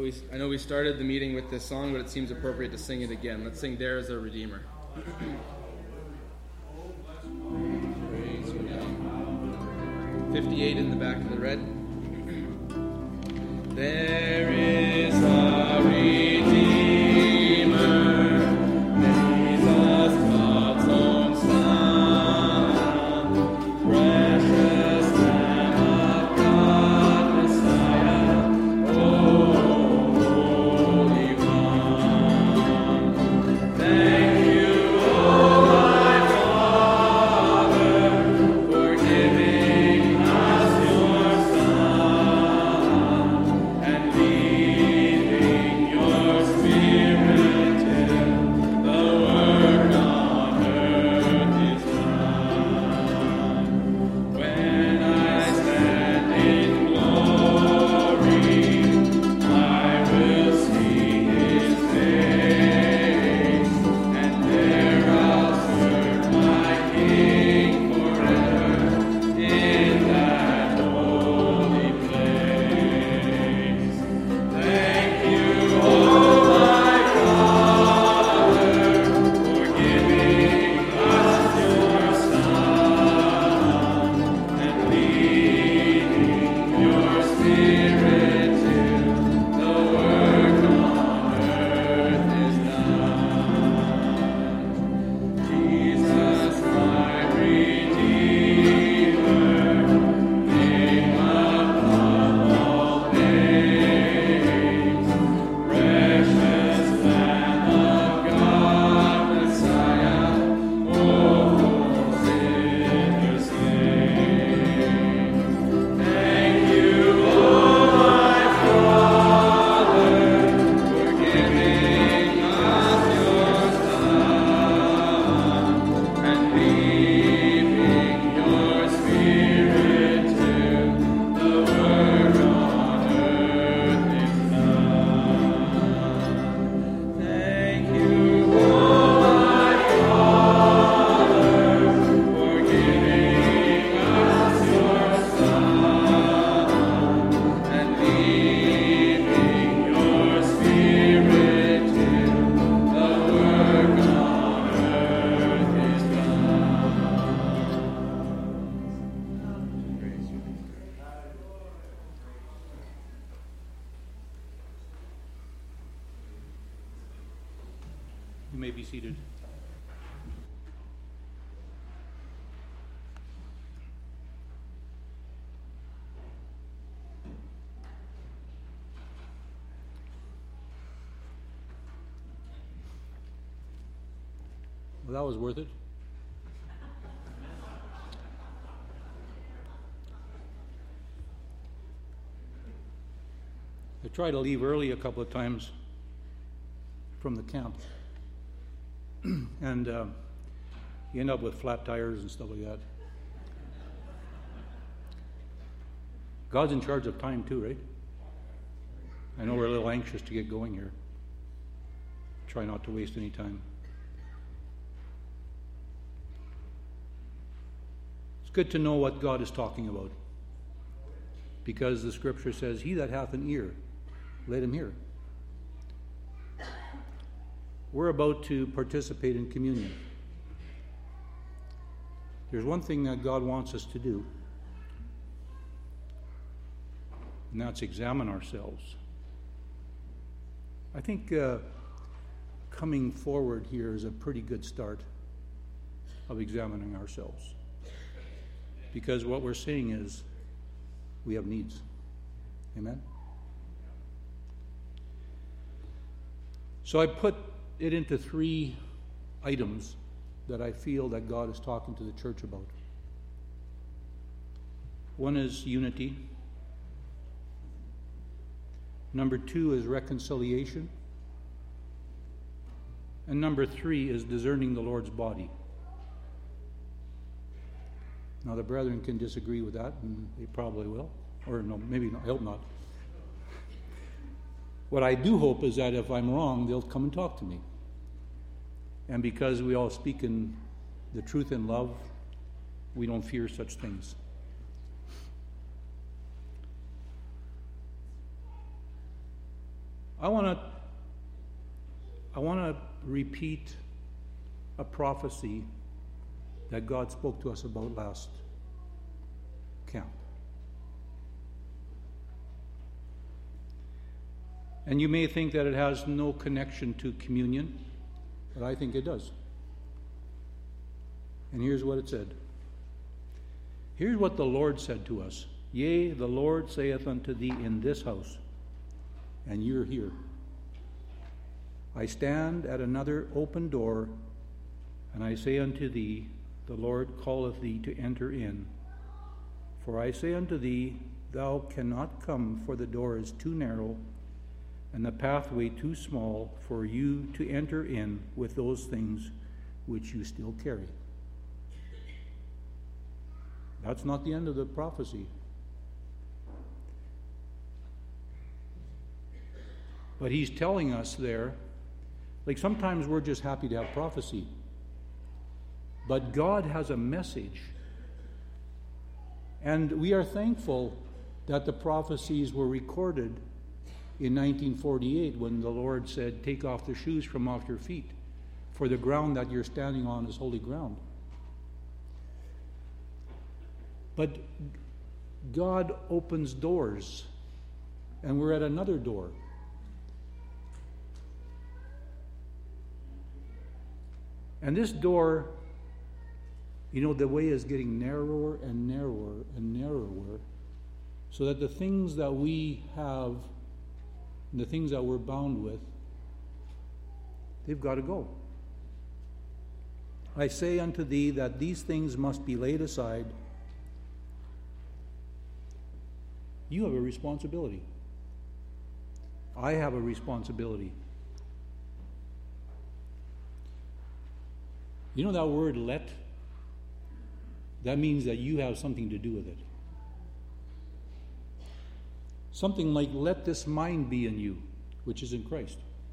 we, I know we started the meeting with this song, but it seems appropriate to sing it again. Let's sing There Is a Redeemer. Praise your name. fifty-eight in the back of the red. There is a Redeemer, Jesus, God's own Son, precious Lamb of God, Messiah, oh, Holy One. Thank you, oh my Father, for giving us your Son and leaving your Spirit till the work on earth is done. When I stand in glory, I will see His face, and there I'll serve my King forever in that holy place. Thank you, oh my Father, for giving us your Son and leading your Spirit till the work on earth is done. Jesus, my Redeemer, King above all names, precious Lamb of God, Messiah, oh, sinners slain. Thank you, oh my Father, for giving us your Son and leaving your Spirit till the work on earth is done. Thank you, oh my Father, for giving us your Son and leaving your Spirit till the work on earth is done. You may be seated. Well, that was worth it. I tried to leave early a couple of times from the camp. and uh, you end up with flat tires and stuff like that. God's in charge of time too, right? I know we're a little anxious to get going here. Try not to waste any time. It's good to know what God is talking about, because the scripture says, "He that hath an ear, let him hear." We're about to participate in communion. There's one thing that God wants us to do, and that's examine ourselves. I think uh, coming forward here is a pretty good start of examining ourselves, because what we're saying is we have needs. Amen? So I put it into three items that I feel that God is talking to the church about. One is unity. Number two is reconciliation. And number three is discerning the Lord's body. Now the brethren can disagree with that, and they probably will. Or no, maybe not. I hope not. What I do hope is that if I'm wrong, they'll come and talk to me. And because we all speak in the truth in love, we don't fear such things. I want to I want to repeat a prophecy that God spoke to us about last camp. And you may think that it has no connection to communion, but I think it does. And here's what it said. Here's what the Lord said to us. Yea, the Lord saith unto thee in this house, and you're here. I stand at another open door, and I say unto thee, the Lord calleth thee to enter in. For I say unto thee, thou cannot come, for the door is too narrow, and the pathway too small for you to enter in with those things which you still carry. That's not the end of the prophecy. But he's telling us there, like sometimes we're just happy to have prophecy. But God has a message. And we are thankful that the prophecies were recorded in nineteen forty-eight when the Lord said, take off the shoes from off your feet, for the ground that you're standing on is holy ground. But God opens doors, and we're at another door. And this door, you know, the way is getting narrower and narrower and narrower, so that the things that we have and the things that we're bound with, they've got to go. I say unto thee that these things must be laid aside. You have a responsibility. I have a responsibility. You know that word let? That means that you have something to do with it. Something like, let this mind be in you, which is in Christ.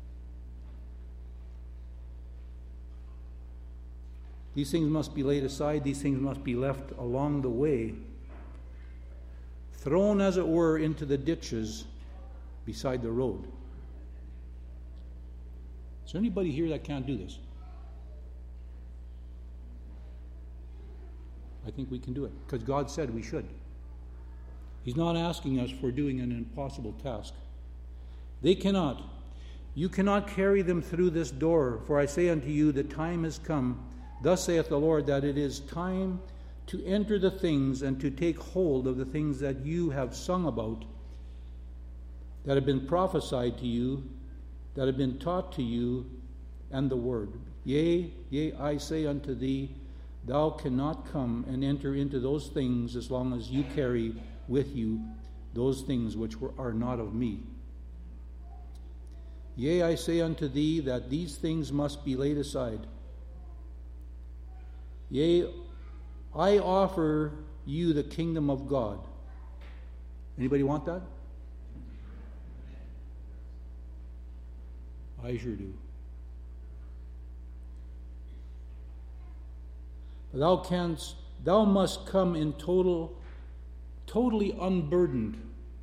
These things must be laid aside. These things must be left along the way, thrown, as it were, into the ditches beside the road. Is there anybody here that can't do this? I think we can do it, because God said we should. He's not asking us for doing an impossible task. They cannot. You cannot carry them through this door, for I say unto you, the time is come, thus saith the Lord, that it is time to enter the things and to take hold of the things that you have sung about, that have been prophesied to you, that have been taught to you, and the word. Yea, yea, I say unto thee, thou cannot come and enter into those things as long as you carry with you those things which were, are not of me. Yea, I say unto thee that these things must be laid aside. Yea, I offer you the kingdom of God. Anybody want that? I sure do. Thou canst, thou must come in total, totally unburdened.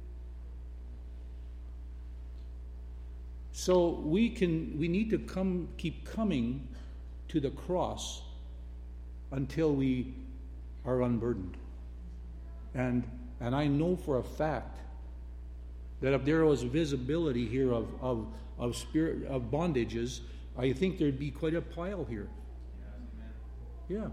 So we can, we need to come, keep coming to the cross until we are unburdened. And and I know for a fact that if there was visibility here of of of spirit of bondages, I think there'd be quite a pile here. Yeah.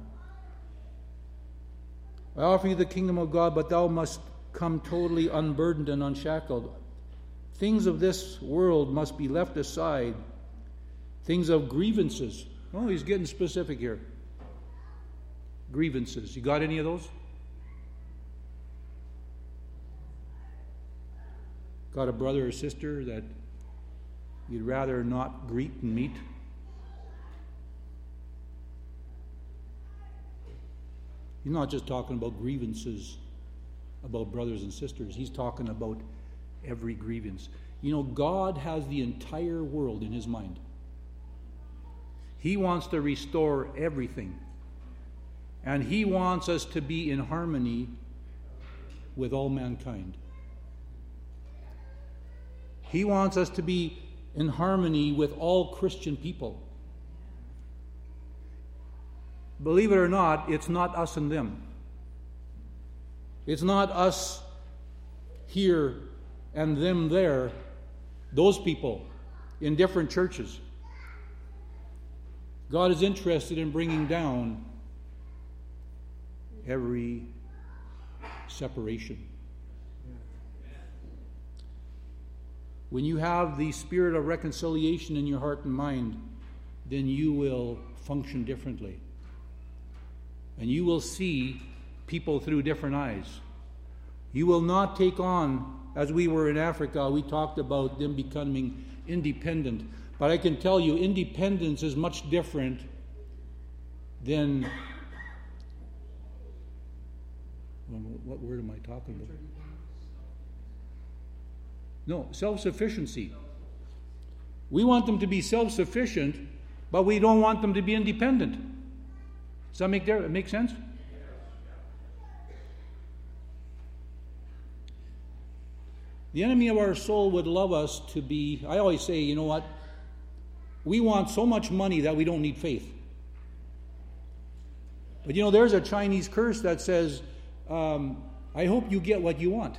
I offer you the kingdom of God, but thou must come totally unburdened and unshackled. Things of this world must be left aside. Things of grievances. Oh, he's getting specific here. Grievances. You got any of those? Got a brother or sister that you'd rather not greet and meet? He's not just talking about grievances about brothers and sisters. He's talking about every grievance. You know, God has the entire world in his mind. He wants to restore everything. And he wants us to be in harmony with all mankind. He wants us to be in harmony with all Christian people. Believe it or not, it's not us and them. It's not us here and them there, those people in different churches. God is interested in bringing down every separation. When you have the spirit of reconciliation in your heart and mind, then you will function differently. And you will see people through different eyes. You will not take on, as we were in Africa, we talked about them becoming independent. But I can tell you, independence is much different than... What word am I talking about? No, self-sufficiency. We want them to be self-sufficient, but we don't want them to be independent. Does that make, there, make sense? The enemy of our soul would love us to be, I always say, you know what? We want so much money that we don't need faith. But you know, there's a Chinese curse that says, um, I hope you get what you want.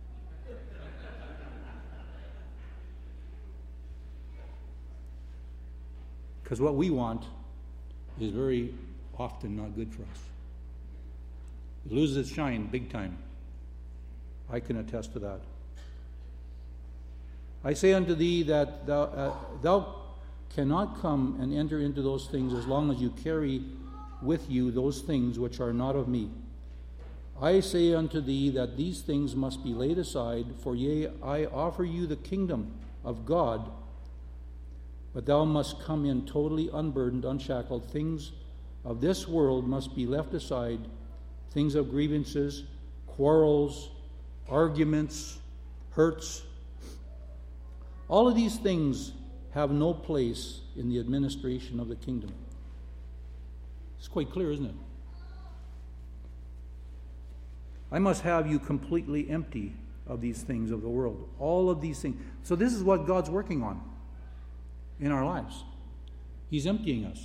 Because what we want is very often not good for us. It loses its shine big time. I can attest to that. I say unto thee that thou, uh, thou cannot come and enter into those things as long as you carry with you those things which are not of me. I say unto thee that these things must be laid aside, for yea, I offer you the kingdom of God, but thou must come in totally unburdened, unshackled. Things of this world must be left aside, things of grievances, quarrels, arguments, hurts. All of these things have no place in the administration of the kingdom. It's quite clear, isn't it? I must have you completely empty of these things of the world. All of these things. So this is what God's working on in our lives. He's emptying us.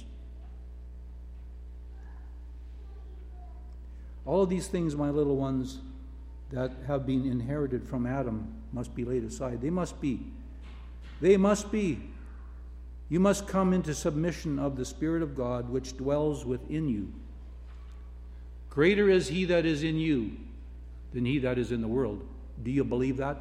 All of these things, my little ones, that have been inherited from Adam must be laid aside. They must be. They must be. You must come into submission of the Spirit of God which dwells within you. Greater is he that is in you than he that is in the world. Do you believe that?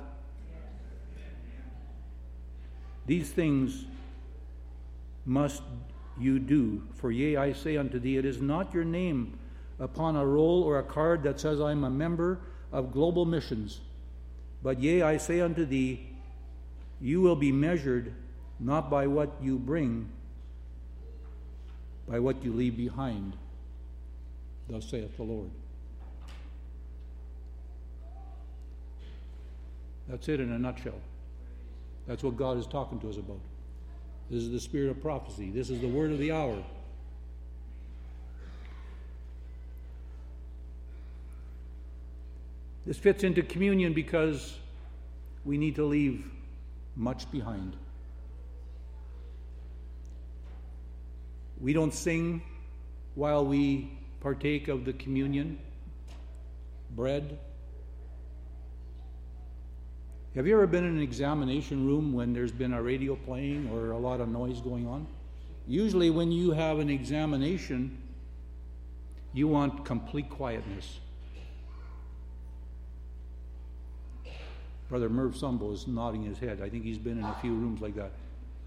These things must you do. For yea, I say unto thee, it is not your name upon a roll or a card that says, I am a member of Global Missions. But yea, I say unto thee, you will be measured not by what you bring, by what you leave behind. Thus saith the Lord. That's it in a nutshell. That's what God is talking to us about. This is the spirit of prophecy. This is the word of the hour. This fits into communion because we need to leave much behind. We don't sing while we partake of the communion bread. Have you ever been in an examination room when there's been a radio playing or a lot of noise going on? Usually when you have an examination, you want complete quietness. Brother Merv Sumbo is nodding his head. I think he's been in a few rooms like that.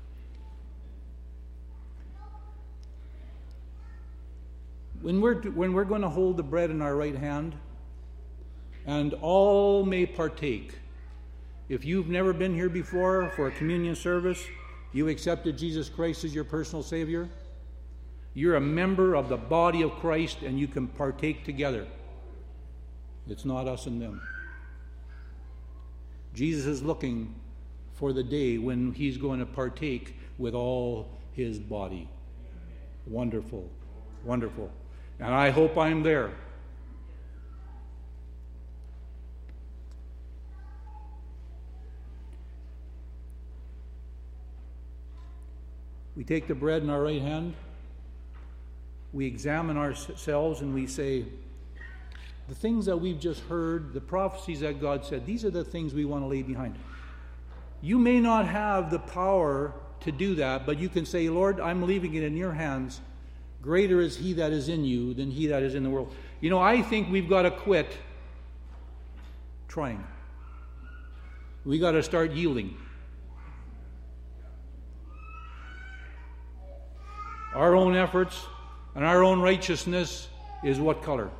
When we're, when we're going to hold the bread in our right hand, and all may partake. If you've never been here before for a communion service, you accepted Jesus Christ as your personal Savior, you're a member of the body of Christ and you can partake together. It's not us and them. Jesus is looking for the day when he's going to partake with all his body. Wonderful, wonderful. And I hope I'm there. We take the bread in our right hand, we examine ourselves, and we say, the things that we've just heard, the prophecies that God said, these are the things we want to lay behind. You may not have the power to do that, but you can say, Lord, I'm leaving it in your hands. Greater is he that is in you than he that is in the world. You know, I think we've got to quit trying. We got to start yielding. Our own efforts and our own righteousness is what color?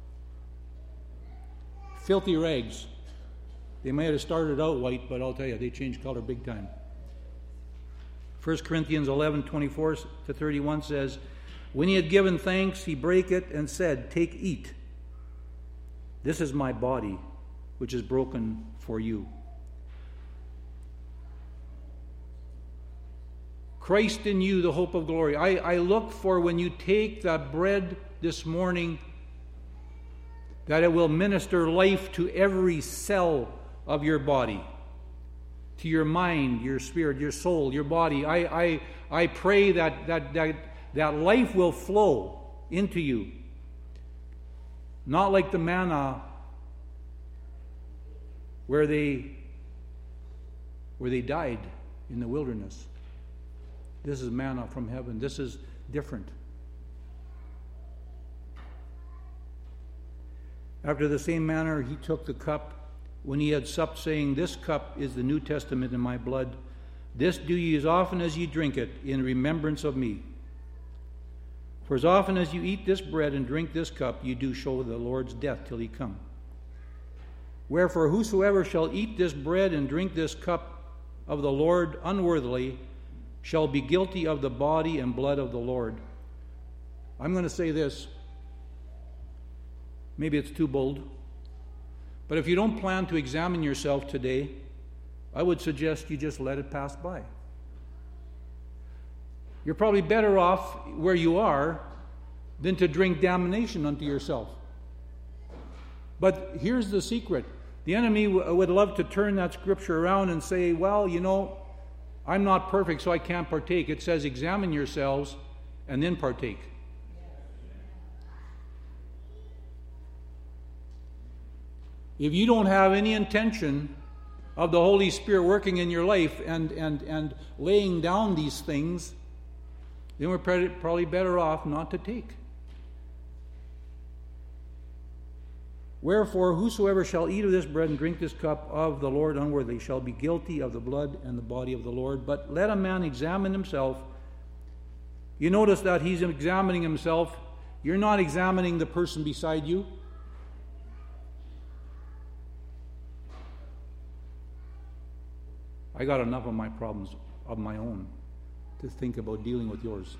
Filthy rags. They might have started out white, but I'll tell you, they changed color big time. First Corinthians eleven, twenty-four to thirty-one says, when he had given thanks, he brake it and said, take, eat. This is my body, which is broken for you. Christ in you, the hope of glory. I, I look for when you take that bread this morning, that it will minister life to every cell of your body, to your mind, your spirit, your soul, your body. I, I, I pray that, that, that, that life will flow into you. Not like the manna where they, where they died in the wilderness. This is manna from heaven. This is different. After the same manner, he took the cup when he had supped, saying, this cup is the New Testament in my blood. This do ye as often as ye drink it, in remembrance of me. For as often as you eat this bread and drink this cup, you do show the Lord's death till he come. Wherefore whosoever shall eat this bread and drink this cup of the Lord unworthily shall be guilty of the body and blood of the Lord. I'm going to say this. Maybe it's too bold. But if you don't plan to examine yourself today, I would suggest you just let it pass by. You're probably better off where you are than to drink damnation unto yourself. But here's the secret. The enemy w- would love to turn that scripture around and say, well, you know, I'm not perfect, so I can't partake. It says, examine yourselves and then partake. If you don't have any intention of the Holy Spirit working in your life and, and, and laying down these things, then we're probably better off not to take. Wherefore, whosoever shall eat of this bread and drink this cup of the Lord unworthily shall be guilty of the blood and the body of the Lord. But let a man examine himself. You notice that he's examining himself. You're not examining the person beside you. I got enough of my problems of my own to think about dealing with yours.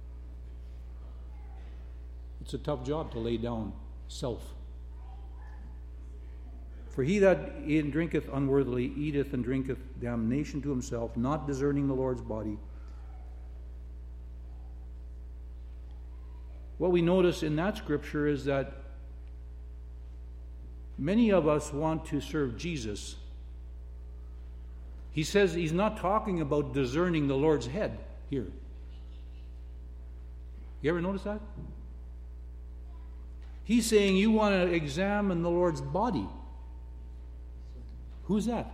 It's a tough job to lay down self. For he that eateth and drinketh unworthily eateth and drinketh damnation to himself, not discerning the Lord's body. What we notice in that scripture is that many of us want to serve Jesus. He says he's not talking about discerning the Lord's head here. You ever notice that? He's saying you want to examine the Lord's body. Who's that?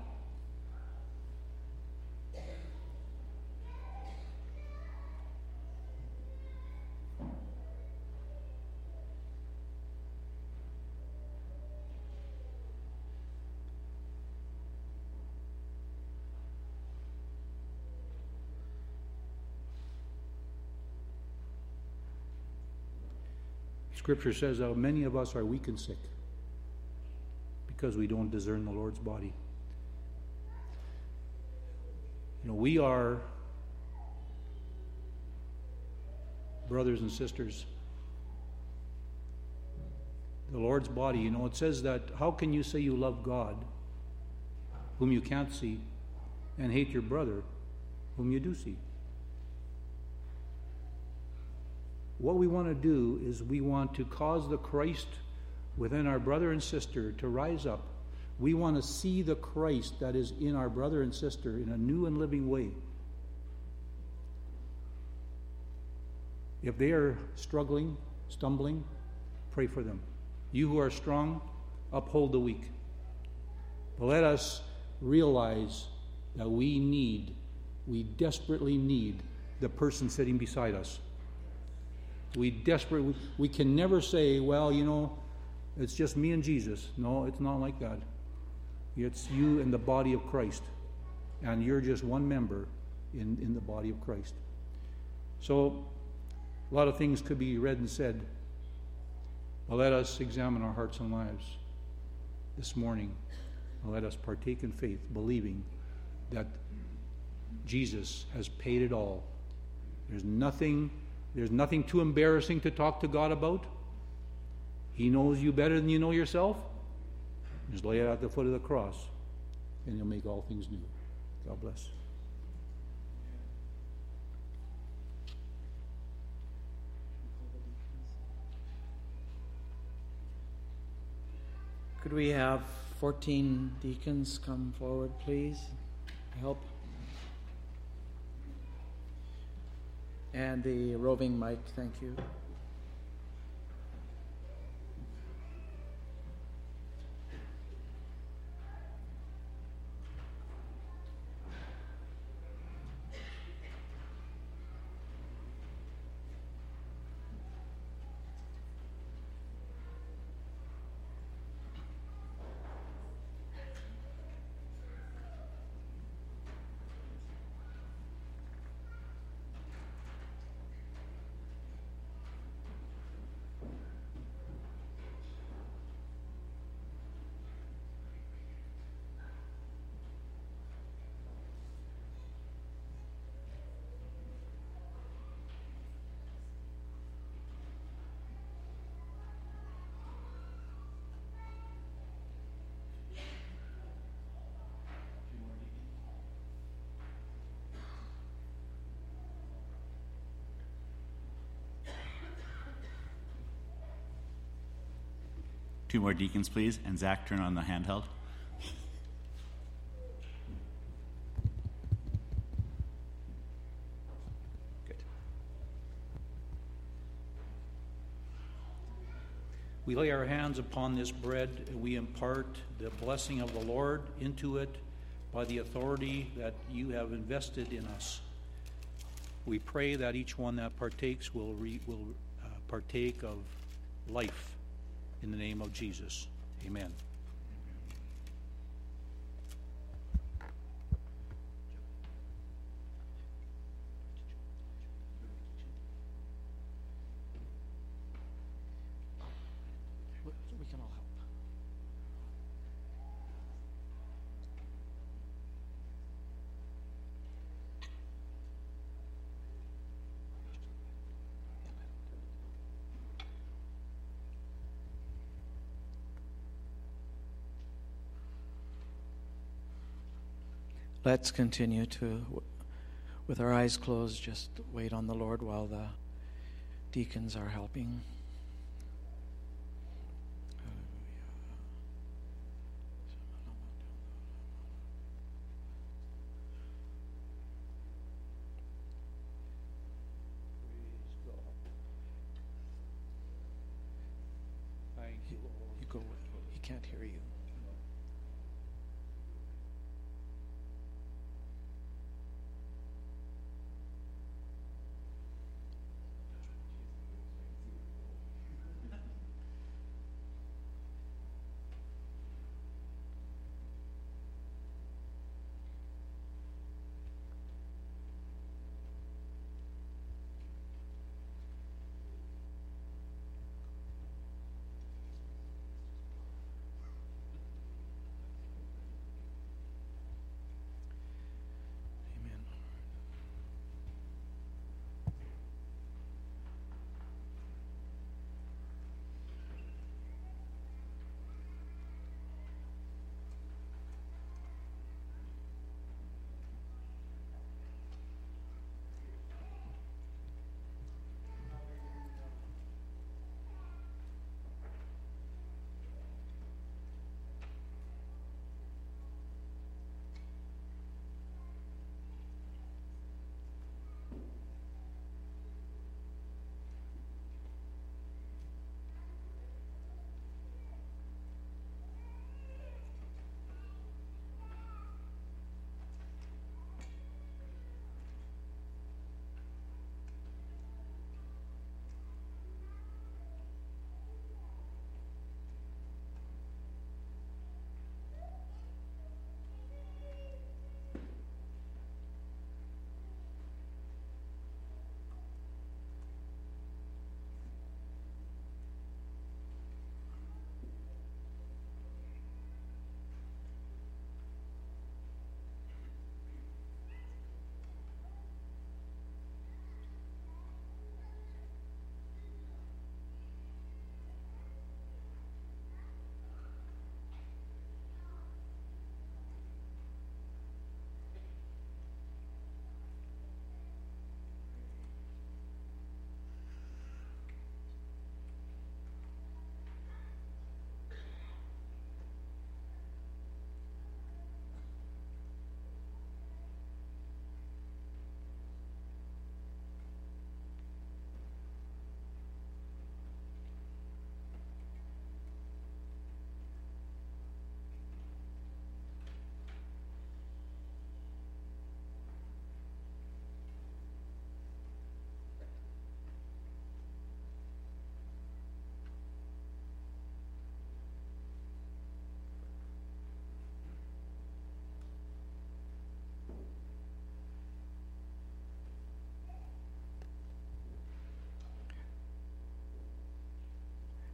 Scripture says that many of us are weak and sick because we don't discern the Lord's body. You know, we are brothers and sisters. The Lord's body, you know, it says that how can you say you love God, whom you can't see, and hate your brother, whom you do see? What we want to do is we want to cause the Christ within our brother and sister to rise up. We want to see the Christ that is in our brother and sister in a new and living way. If they are struggling, stumbling, pray for them. You who are strong, uphold the weak. But let us realize that we need, we desperately need the person sitting beside us. We desperately, we can never say, well, you know, it's just me and Jesus. No, it's not like that. It's you and the body of Christ. And you're just one member in, in the body of Christ. So, a lot of things could be read and said. But let us examine our hearts and lives this morning. And let us partake in faith, believing that Jesus has paid it all. There's nothing, there's nothing too embarrassing to talk to God about. He knows you better than you know yourself. Just lay it at the foot of the cross, and He'll make all things new. God bless. Could we have fourteen deacons come forward, please? Help. And the roving mic, thank you. Two more deacons, please. And Zach, turn on the handheld. Good. We lay our hands upon this bread, and we impart the blessing of the Lord into it by the authority that you have invested in us. We pray that each one that partakes will, re, will uh, partake of life. In the name of Jesus, amen. We can all help. Let's continue to, with our eyes closed, just wait on the Lord while the deacons are helping. Thank you, Lord. You go, he can't hear you.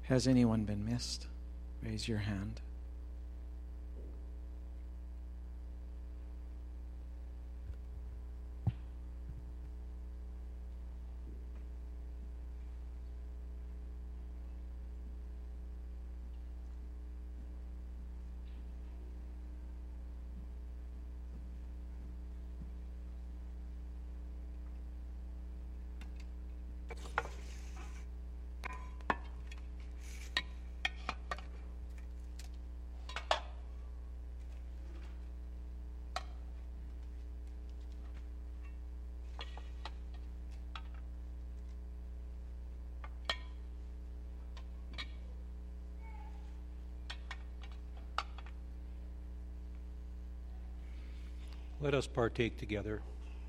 Has anyone been missed? Raise your hand. Let us partake together.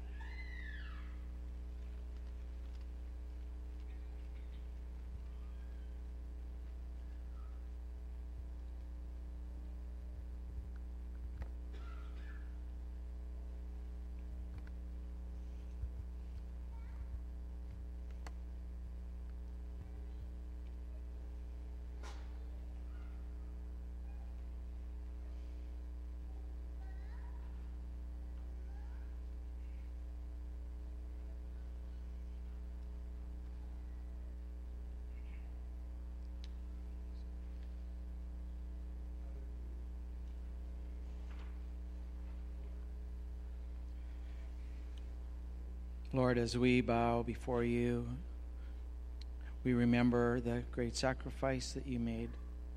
Lord, as we bow before you, we remember the great sacrifice that you made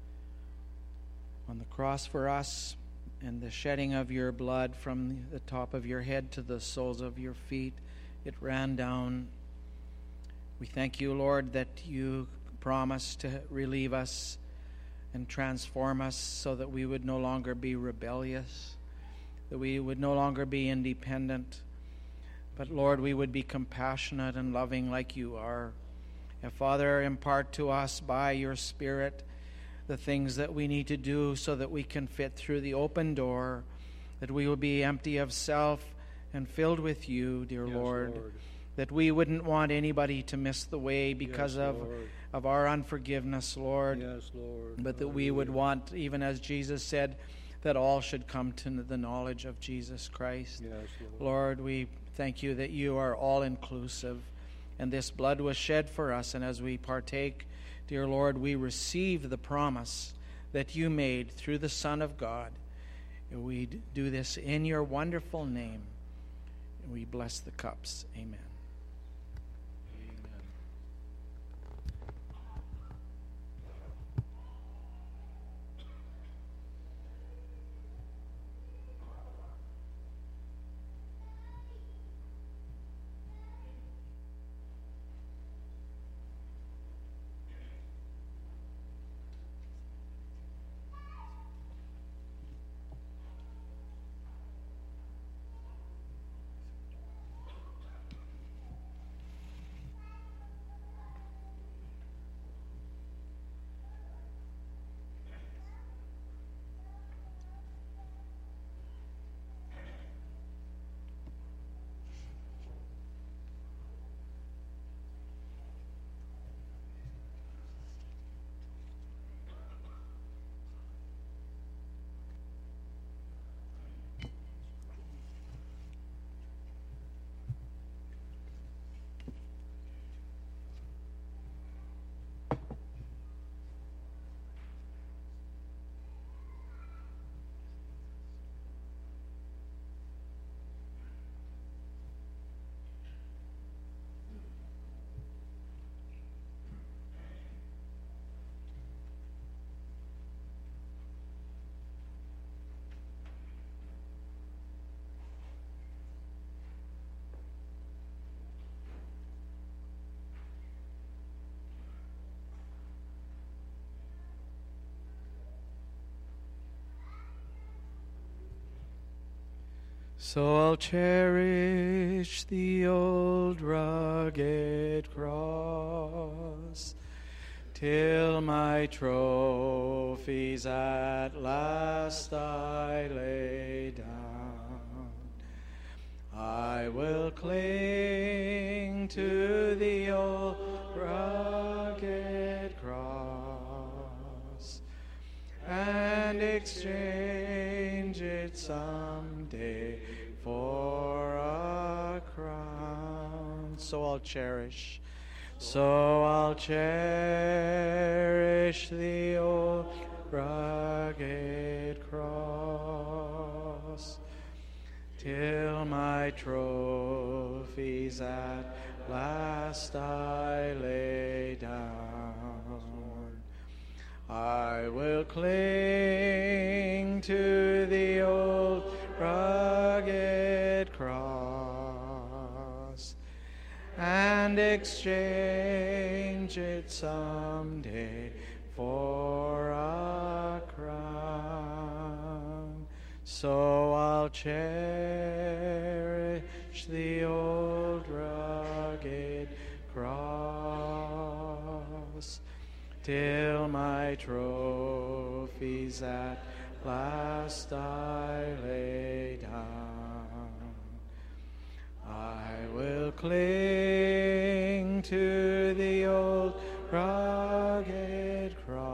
on the cross for us and the shedding of your blood from the top of your head to the soles of your feet. It ran down. We thank you, Lord, that you promised to relieve us and transform us so that we would no longer be rebellious, that we would no longer be independent, but, Lord, we would be compassionate and loving like you are. And, Father, impart to us by your Spirit the things that we need to do so that we can fit through the open door, that we will be empty of self and filled with you, dear Yes, Lord. Lord. That we wouldn't want anybody to miss the way because Yes, of, Lord. of our unforgiveness, Lord. Yes, Lord. But that we would want, even as Jesus said, that all should come to the knowledge of Jesus Christ. Yes, Lord. Lord, we thank you that you are all-inclusive, and this blood was shed for us, and as we partake, dear Lord, we receive the promise that you made through the Son of God. And we do this in your wonderful name, and we bless the cups. Amen. So I'll cherish the old rugged cross till my trophies at last I lay down. I will cling to the old rugged cross and exchange it someday for a crown. So I'll cherish, so I'll cherish the old rugged cross, till my trophies at last I lay down. I will cling to the old rugged cross and exchange it someday for a crown. So I'll cherish the old rugged cross till my trophies at last I lay down. I will cling to the old rugged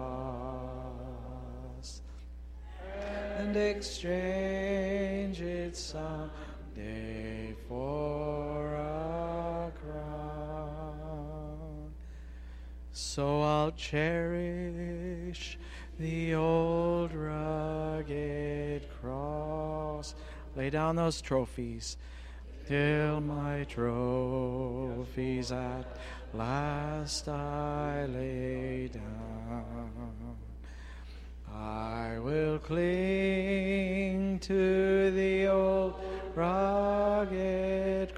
cross and exchange it someday for a crown. So I'll cherish the old rugged cross. Lay down those trophies till my trophies at last I lay down. I will cling to the old rugged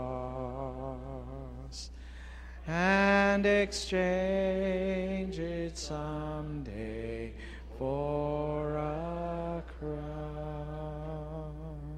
cross and exchange it someday for a crown.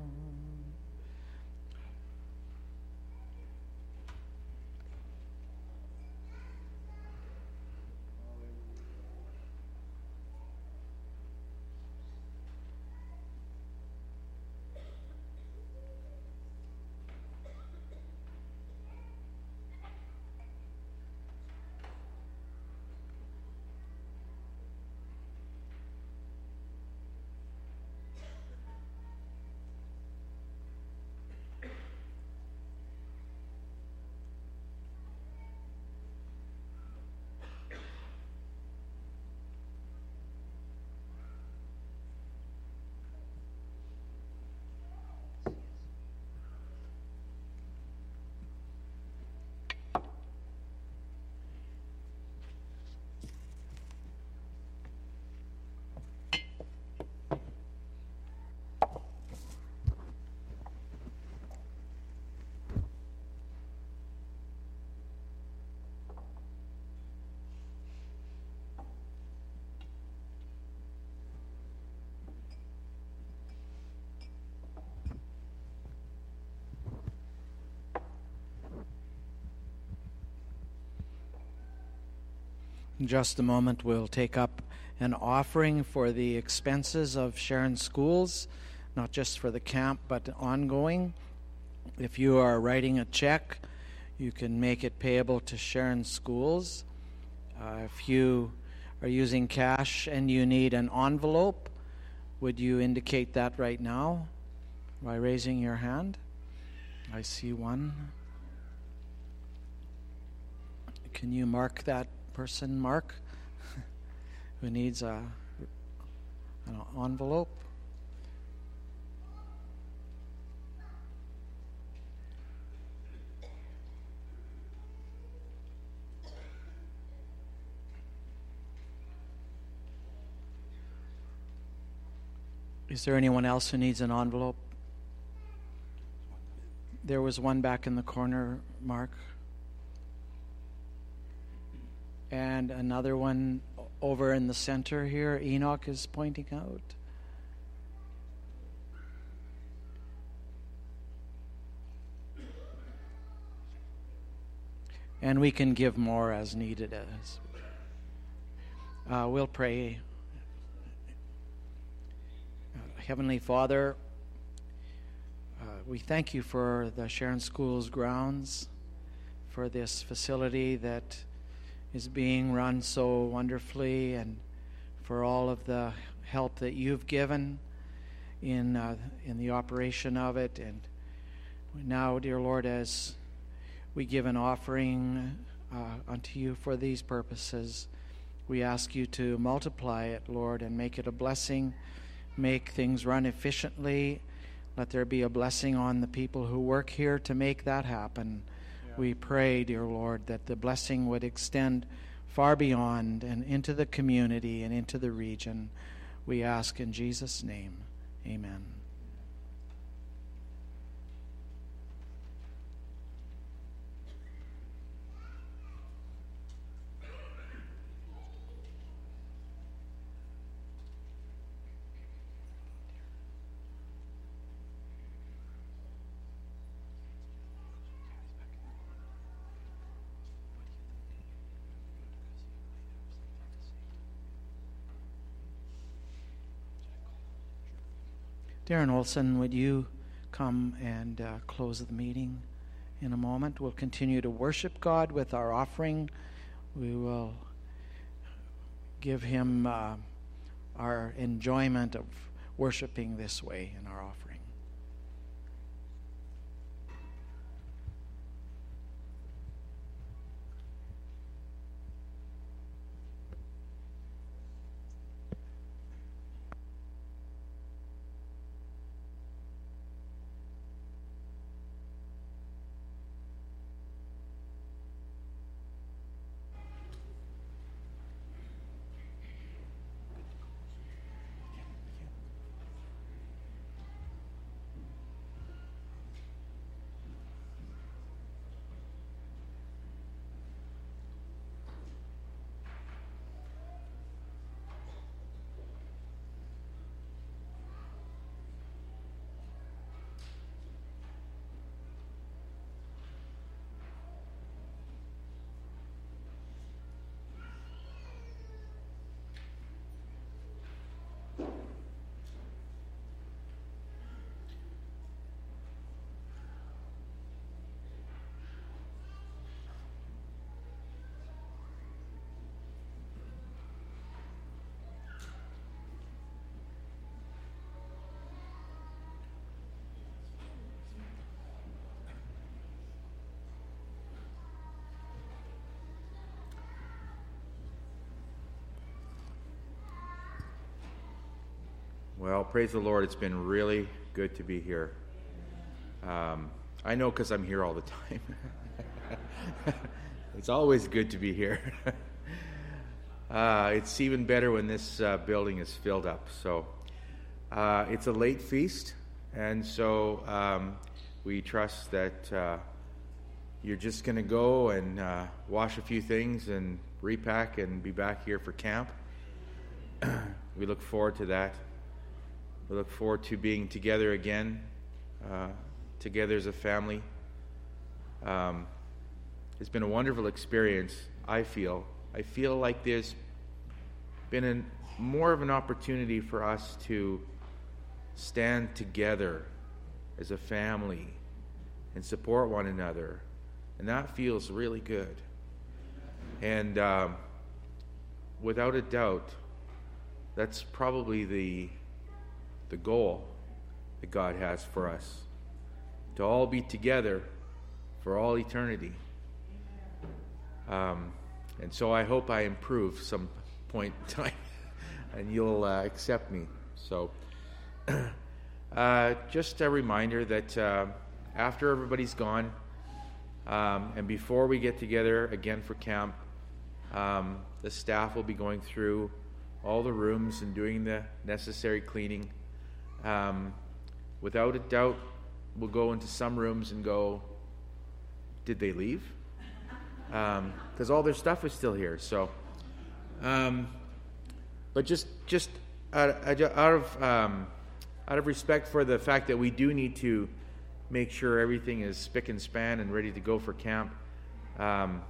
In just a moment, we'll take up an offering for the expenses of Sharon Schools, not just for the camp, but ongoing. If you are writing a check, you can make it payable to Sharon Schools. Uh, if you are using cash and you need an envelope, would you indicate that right now by raising your hand? I see one. Can you mark that person, Mark, who needs a, an envelope? Is there anyone else who needs an envelope? There was one back in the corner, Mark. And another one over in the center here, Enoch is pointing out. And we can give more as needed. As uh, we'll pray. Uh, Heavenly Father, uh, we thank you for the Sharon Schools grounds, for this facility that is being run so wonderfully, and for all of the help that you've given in uh, in the operation of it. And now, dear Lord, as we give an offering uh, unto you for these purposes, we ask you to multiply it, Lord, and make it a blessing, make things run efficiently. Let there be a blessing on the people who work here to make that happen. Yeah. We pray, dear Lord, that the blessing would extend far beyond and into the community and into the region. We ask in Jesus' name. Amen. Darren Olson, would you come and uh, close the meeting in a moment? We'll continue to worship God with our offering. We will give him uh, our enjoyment of worshiping this way in our offering. Well, praise the Lord. It's been really good to be here. Um, I know because I'm here all the time. It's always good to be here. uh, it's even better when this uh, building is filled up. So uh, it's a late feast, and so um, we trust that uh, you're just going to go and uh, wash a few things and repack and be back here for camp. We look forward to that. We look forward to being together again, uh, together as a family. Um, it's been a wonderful experience, I feel. I feel like there's been an, more of an opportunity for us to stand together as a family and support one another. And that feels really good. And um, without a doubt, that's probably the the goal that God has for us, to all be together for all eternity. Um, and so I hope I improve some point in time and you'll uh, accept me. So uh, just a reminder that uh, after everybody's gone um, and before we get together again for camp, um, the staff will be going through all the rooms and doing the necessary cleaning. Um, without a doubt, we'll go into some rooms and go, did they leave? Because um, all their stuff is still here. So, um, but just just out, out of um, out of respect for the fact that we do need to make sure everything is spick and span and ready to go for camp, um,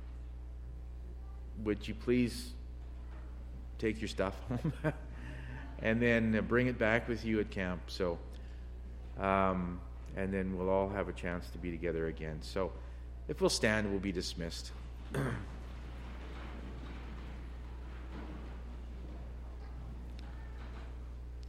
would you please take your stuff home? And then uh, bring it back with you at camp. So, um, and then we'll all have a chance to be together again. So, if we'll stand, we'll be dismissed.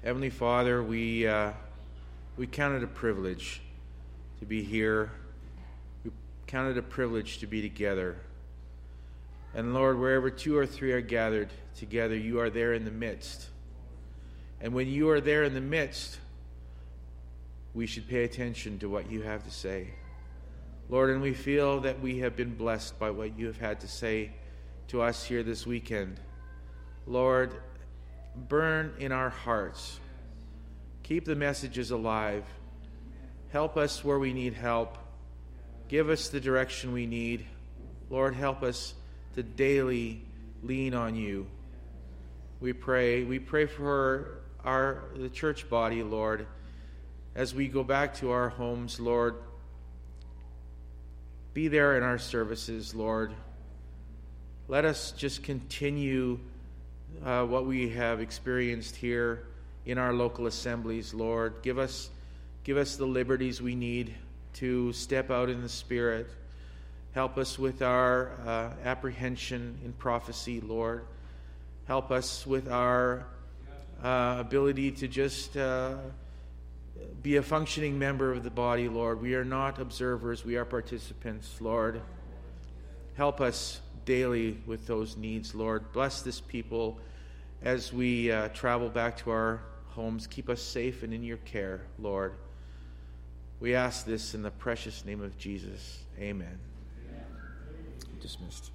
Heavenly Father, we, uh, we count it a privilege to be here. We count it a privilege to be together. And Lord, wherever two or three are gathered together, you are there in the midst. And when you are there in the midst, we should pay attention to what you have to say. Lord, and we feel that we have been blessed by what you have had to say to us here this weekend. Lord, burn in our hearts. Keep the messages alive. Help us where we need help. Give us the direction we need. Lord, help us to daily lean on you. We pray. We pray for our the church body, Lord, as we go back to our homes, Lord. Be there in our services, Lord. Let us just continue uh, what we have experienced here in our local assemblies, Lord. Give us, give us the liberties we need to step out in the Spirit. Help us with our uh, apprehension in prophecy, Lord. Help us with our uh, ability to just uh, be a functioning member of the body, Lord. We are not observers, we are participants, Lord. Help us daily with those needs, Lord. Bless this people as we uh, travel back to our homes. Keep us safe and in your care, Lord. We ask this in the precious name of Jesus. Amen. Dismissed.